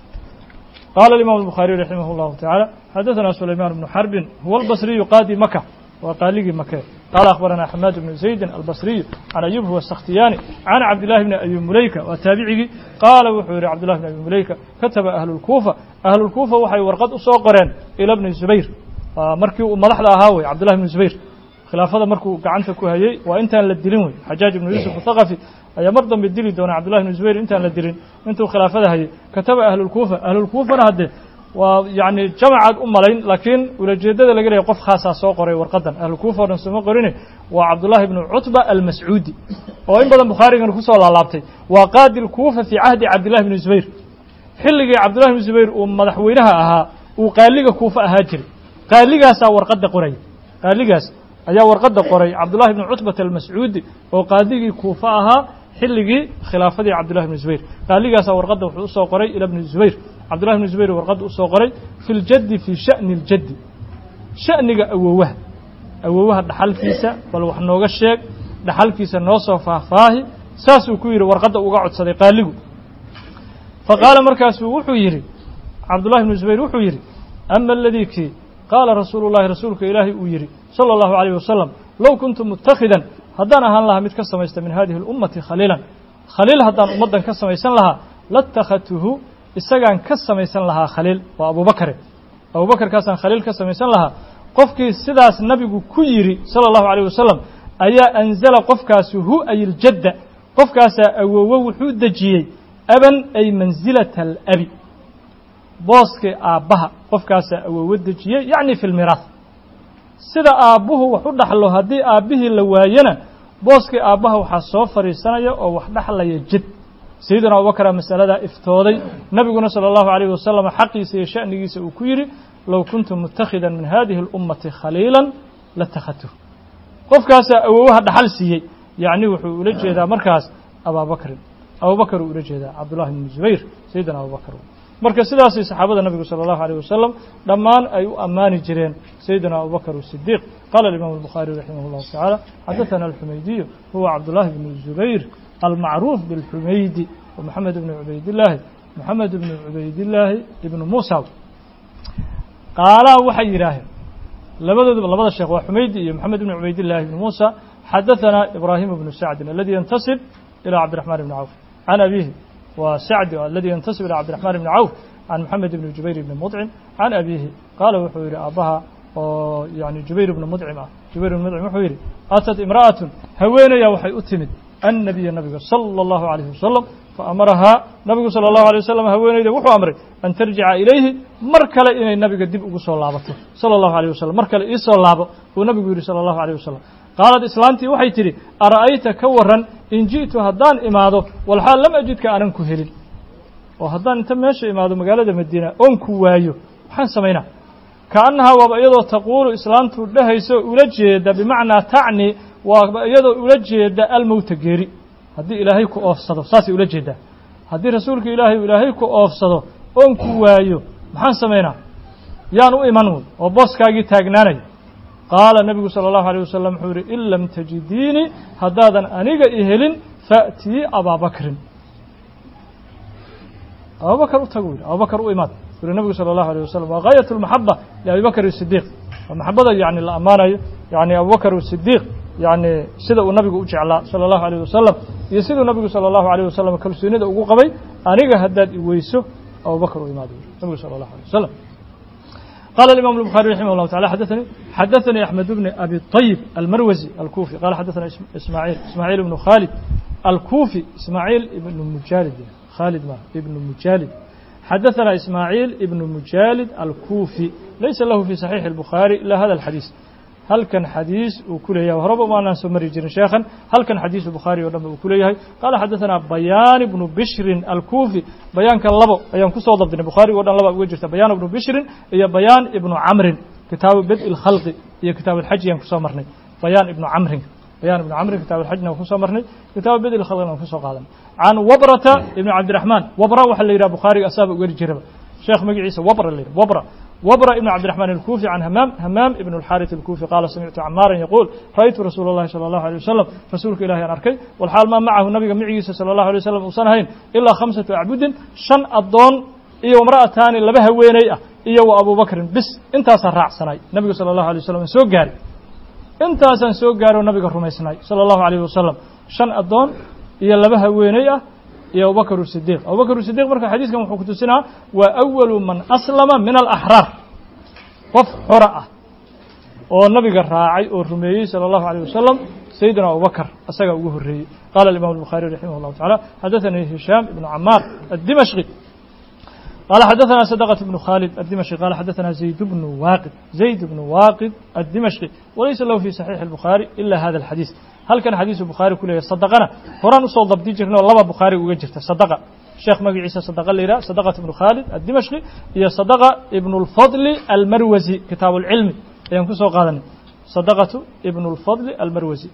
قال الإمام البخاري رحمه الله تعالى حدثنا سليمان بن حرب هو البصري قاضي مكة وقالي مكة قال أخبرنا حماد بن زيد البصري عن أيوب هو السختياني عن عبد الله بن أبي مليكة وتابعه قال وحوري عبد الله بن أبي مليكة كتب أهل الكوفة وحي ورقد أسوقرين إلى ابن الزبير مركي ملحظة هاوي عبد الله بن الزبير خلافة مركو قعنت كوهيي وإنت للدلين حجاج بن يوسف الثقفي أي مرضا بالدلي دون عبد الله بن الزبير إنت للدلين أنتم خلافة هي كتب أهل الكوفة هذا ويعني جمعت أمالين لكن ولجدد لقري قف خاصة سوقري ورقدا أهل الكوفة ونسمى قريني وعبد الله بن عتبة المسعودي وإن بدن بخاري كان كسر الله لابتي وقاد الكوفة في عهد عبد الله بن الزبير حلق عبد الله بن الزبير ومدحوينها أها وقال لي كوفة هاجر قال لي سا ورقد قري قال لي ayaa warqada qoray Abdullah ibn Utbah al-Mas'udi oo qaadigii Kuufa ahaa xilligii khilaafadii Abdullah ibn Zubayr qaaligaas warqada wuxuu soo qoray ila ibn Zubayr Abdullah ibn Zubayr warqada u soo qoray fil jadd fi sha'n al-jadd sha'niga awowaha dhaxalkiisa bal wax nooga sheeg dhaxalkiisa noo soo faahfaahi saas uu ku yiri warqada uga codsaday qaaligu faqala markaas wuxuu yiri Abdullah ibn Zubayr wuxuu yiri amma alladhi قال رسول الله رسولك إلهي ويري صلى الله عليه وسلم لو كنت متخذا هدانا هان لها متكسميست من هذه الأمة خليل هدان أمدا كسميسان لها لاتخذته إساقان كسميسان لها خليل وأبو بكر كاسان خليل كسميسان لها قفكي سداس النبي كيري صلى الله عليه وسلم أيا أنزل قفكاسه أي الجد قفكاس وحود دجيي أبا أي منزلة الأبي booska aabaha qofkaas awood dajiyay yaani fil mirath sida aabuhu wax u dhaxlo hadii aabihii la waayana booska aabaha waxa soo fariisanaya oo wax dhaxlaya jid sayyidina Abu Bakr masalada iftooday nabiguna sallallahu alayhi wasallam xaqiisa iyo shanigiisa uu ku yiri law kuntum muttakhidan min hadhihi al-ummati khalilan latakhatu qofkaas awoowaha dhaxal siiyay yaani wuxuu ula jeedaa markaas Abu أبو بكر ورجدا عبد الله بن الزبير سيدنا أبو بكر marka sidaas ay saxaabada nabiga sallallahu alayhi wasallam dhamaan ay u amaani jireen sayyidina Abu Bakr as-Siddiq qala al-Imam al-Bukhari rahimahullah ta'ala hadathana al-Humaydi huwa Abdullah ibn Zubayr al-ma'ruf bil-Humaydi wa Muhammad ibn Ubaydillah ibn Musa qala waxay yiraahdeen labada sheekh waa Humaydi iyo Muhammad ibn Ubaydillah ibn Musa hadathana Ibrahim ibn Sa'd alladhi yantasib ila Abd الرحمن بن عوف عن أبيه وسعد الذي ينتسب إلى عبد الرحمن بن عوف عن محمد بن جبير بن مطعم عن أبيه قال وحوير أبها يعني جبير بن مطعم وحوير أتت امرأة هوينيا وحي أتمد النبي صلى الله عليه وسلم فأمرها النبي صلى الله عليه وسلم هوينيا وحو أمره أن ترجع إليه مركل إلى النبي قد يبقى صلى الله عليه وسلم مركل إيسا الله ونبي صلى الله عليه وسلم قالت إسلامتي waxay tiri ara'ayta ka waran in jiitu haddaan imaado walxaal lam ajidka aanan ku helin oo haddaan inta meesha imaado magaalada Madiina oon ku waayo waxaan sameynaa kaanaha waa iyadoo taquulu islaamtu dhahayso ula jeeda bimacnaa tacni waa iyadoo ula jeeda almowta geeri haddii ilaahay ku oofsado saasi ula jeeda haddii rasuulka ilaahay ku oofsado oon ku waayo maxaan sameynaa yaan u iman oo booskaagii taagnaanay قال النبي صلى الله عليه وسلم حوري إن لم تجديني هدادا أنيق إهلين فأتي أبا بكر أبو بكر تقول أبو بكر إمات يقول النبي صلى الله عليه وسلم وغاية المحبة لأبي بكر الصديق المحبة يعني الأمانة يعني أبو بكر الصديق يعني سيد النبي أجعل صلى الله عليه وسلم يسيد النبي صلى الله عليه وسلم كل سنة أقول قبي أنيق هداد إويسو أبو بكر إمات النبي صلى الله عليه وسلم قال الإمام البخاري رحمه الله تعالى حدثني أحمد بن أبي الطيب المروزي الكوفي قال حدثنا إسماعيل بن خالد الكوفي إسماعيل بن مجالد خالد ما ابن مجالد حدثنا إسماعيل بن مجالد الكوفي ليس له في صحيح البخاري إلا هذا الحديث هل كان حديث وكليه وهرب ما ناس مريجين شيخا هل كان حديث البخاري ولم وكليه قال حدثنا بيان بن بشر الكوفي بيان كان لبو بيان كسو ضبط البخاري ودان لبو وجهت بيان بن بشر هي بيان ابن عمرو كتاب بدء الخلق هي كتاب الحج ين كسو مرني بيان ابن عمرو كتاب الحج ين كسو مرني كتاب بدء الخلق ين كسو قادم عن وبرة ابن عبد الرحمن وبرة وحل يرى بخاري أساب وجرب شيخ مجلس وبرة ابن عبد الرحمن الكوفي عن همام ابن الحارث الكوفي قال سمعت عمارا يقول رأيت رسول الله صلى الله عليه وسلم رسولك إلهي أن أركي والحال ما معه النبي معي صلى الله عليه وسلم وصنهين إلا 5 أعبد شن الضون إيه وامرأتان لبها وينيئة إيه وأبو بكر بس انت سرع سناي النبي صلى الله عليه وسلم سوق جاري انت سوق جاري والنبي الرمي سناي صلى الله عليه وسلم شن الضون إيه لبها وينيئة يا أبو بكر الصديق مركز حديث كما حكيت سنة وأول من أسلم من الأحرار وف حرأة والنبي الراعي والرمي صلى الله عليه وسلم سيدنا أبو بكر أسقى وجه الري قال الإمام البخاري رحمه الله تعالى حدثني هشام بن عمار الدمشقي قال حدثنا صدقة بن خالد الدمشقي قال حدثنا زيد بن واقد الدمشقي وليس له في صحيح البخاري إلا هذا الحديث هل كان حديث البخاري كله صدقنا قرآن أصول ضبطي جرنا والله البخاري وجرته صدقة الشيخ مجي عيسى صدقة ليرا صدقة بن خالد الدمشقي هي صدقة ابن الفضل المروزي كتاب العلم ينقصه قادني صدقة ابن الفضل المروزي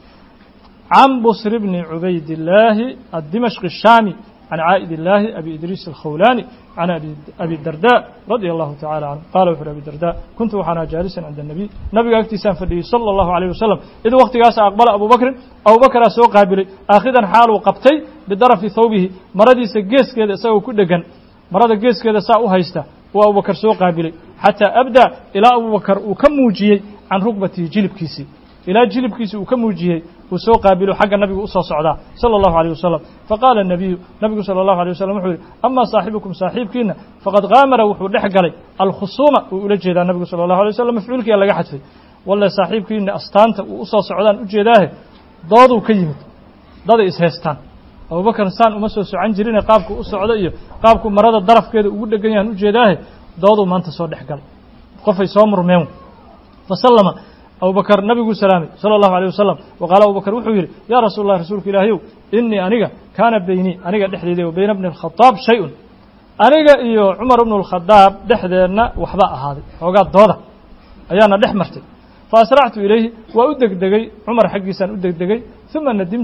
عن بصر بن عبيد الله الدمشقي الشامي عن عائد الله أبي إدريس الخولاني عن أبي الدرداء رضي الله تعالى عنه قال في أبي الدرداء كنت وحنا جالسا عند النبي اكتسام فدي صلى الله عليه وسلم إذا وقت قاس أقبل أبو بكر سوق قابلي آخذا حاله قبتي بضرف ثوبه مرضي سجيس كذا سوى كل جن مرض جيس كذا ساء هيسته وأبو بكر سوق قابلي حتى أبدأ إلى أبو بكر وكم وجيه عن ركبتي جلب كيسي إلى جلب كيسي وكم وجيه وسوق قابله حق النبي أصلا صعدا صلى الله عليه وسلم فقال النبي صلى الله عليه وسلم أما صاحبكم صاحبكنا فقد غامر وحول لحق علي الخصومة وأولجه النبي صلى الله عليه وسلم مفعولك يلا قحت فيه والله صاحبكنا أستانت وأصلا صعدان أجداه ضادوا كيمت ضاد إسهستان أبو بكر إنسان ومسوس عن جرين قابك أصعدائي قابك مرض الضرف كده وقول لك جنيان أجداه ضادوا ما أنت صور لحق علي قف يصامر ميون فسلم أبو بكر نبي سلامي صلى الله عليه وسلم وقال أبو بكر وحوير يا رسول الله رسولك إلهي إني أنيقا كان بيني أنيقا دحدي وبين ابن الخطاب شيء أنيقا إيو عمر بن الخطاب دحدينا وحباء هذه وقال ضوضة أيانا دحمرتي فأسرعت إليه وأدق دقي عمر حقي سان أدق دقي ثم ندمت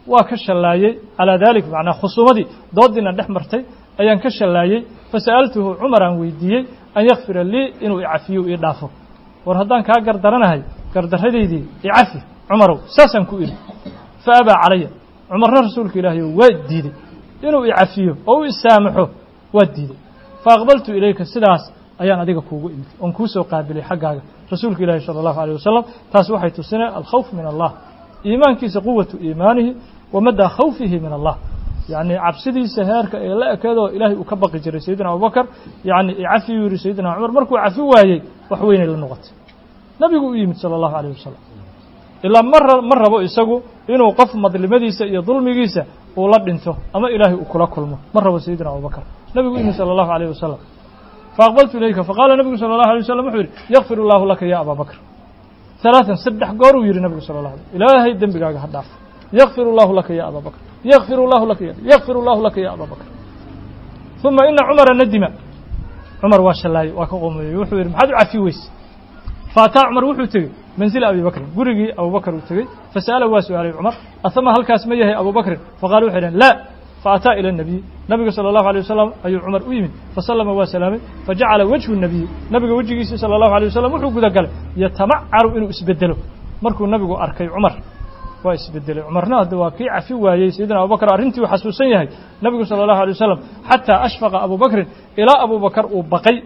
وكشلايي على ذلك معنى خصومتي ضدنا دحمرتي أيان كشلايي فسألته عمر عن ويديي أن يغفر لي إنه يعفيه ويضافه ورهدان كاقر درناهي قردر هديدي يعفي عمر ساسا كوئل فأبى علي عمر رسولك إلهي وديدي إنه يعفيه أو يسامحه وديدي فأقبلت إليك السداس أيان أديك كوغو إمت أنكوسو قابلي حقا رسولك إلهي صلى الله عليه وسلم تاسوحي تسنى الخوف من الله إيمان كيس قوة إيمانه ومدى خوفه من الله يعني عبسدي سهارك إلا كذا إلهي أكبق جري سيدنا أبو بكر يعني يعفي يوري سيدنا عمر مركو عفي وايي وحوين للنغط نبي إيمت صلى الله عليه وسلم إلا مرة بو إساقو إنه قف مظلمديسة إيا ظلميسة ولد انتو أما إلهي أكلا كلمه مرة بو سيدنا أبو بكر نبي إيمت صلى الله عليه وسلم فأقبلت إليك فقال النبي صلى الله عليه وسلم يغفر الله لك يا أبا بكر ثلاثا سدح قارو يري النبي صلى الله عليه وسلم إلهي الدم بقاقة حداف يغفر الله لك يا أبا بكر يغفر الله لك يغفر الله لك يا أبا بكر ثم إن عمر ندم عمر واشلاي وكقوم يوحير محد عفي ويس فأتى عمر وحوتي منزل أبي بكر قرقي أبو بكر وتقي فسأله واسع عليه عمر أثم هل كاسميه أبو بكر فقالوا حيلا لا فأتى إلى النبي صلى الله عليه وسلم أي عمر أيمن فسلم وسلامه فجعل وجه النبي وجهه صلى الله عليه وسلم وحو قد قال يتمعر إنه اسبدله مركو النبي أركي عمر واسبدله عمرنا دواكي عفي وايي سيدنا أبو بكر أرنتي وحسوسيه النبي صلى الله عليه وسلم حتى أشفق أبو بكر إلى أبو بكر وبقي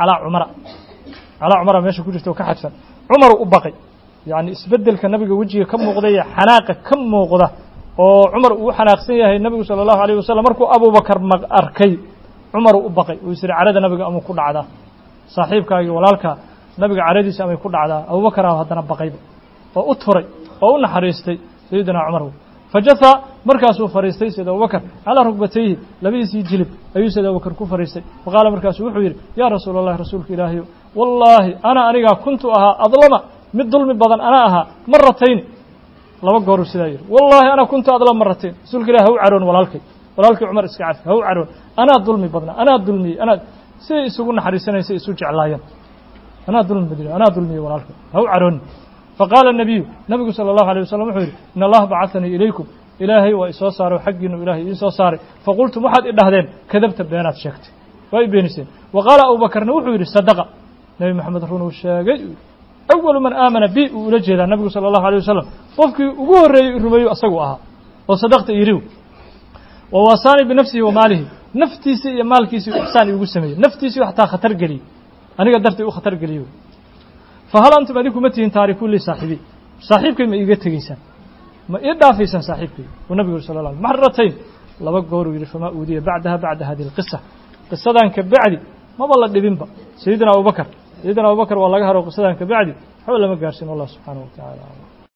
على عمر ماشي كجرته كحدفا عمر وبقي يعني اسبدل كالنبي وجهه كم مقضية حناقة كم مقضة وعمر وحناقسين يا النبي صلى الله عليه وسلم مركو أبو بكر أركي عمر وبقي ويصير عرض النبي أمو كل عدا صاحبك ولالك نبي عرضي سامي كل عدا أبو بكر هذا بقي وأطهري وأن حريستي سيدنا عمر فجثى مركز فريستي سيد أبو بكر على ركبتيه لبيس يجلب أي سيد أبو بكر كفريستي فقال مركز وحوير يا رسول الله رسولك إلهي والله أنا كنت أظلم من ظلم بدن أنا مرتين لما قالوا سيداير والله أنا كنت أظلم مرتين رسولك إلهي هو عرون ولالك عمر اسكعف هو عرون أنا ظلمي بدن أنا ظلمي أنا سيسوقنا حريسنا سيسوج علايا أنا ظلمي بدن أنا ظلمي ولالك هو عرون فقال النبي صلى الله عليه وسلم وحير إن الله بعثني إليكم إلهي وإسوا صار وحق إنه إلهي إسوا صار فقلت محد إدهدين كذبت بيانات شكت وأي بينسين وقال أبو بكر وحير صدق نبي محمد رونه الشاقي أول من آمن بي ولجه النبي صلى الله عليه وسلم قفكي وقوه الرمي أصقوها وصدقت إيريو ووصاني بنفسه وماله نفتيسي مالكيسي وإحساني وقسمي نفتيسي حتى خطر قلي أنا قدرت خطر قلي فهل أنتم أديكم متين تاركون لي صاحبك ما إيجتكيسان ما إضافيسان صاحبك والنبي صلى الله عليه وسلم مرتين لبق قولوا فما أودي بعد هذه القصة قصة كبعدي ما والله دبنبا سيدنا أبو بكر والله قهر قصة كبعدي حول ما قارسين الله سبحانه وتعالى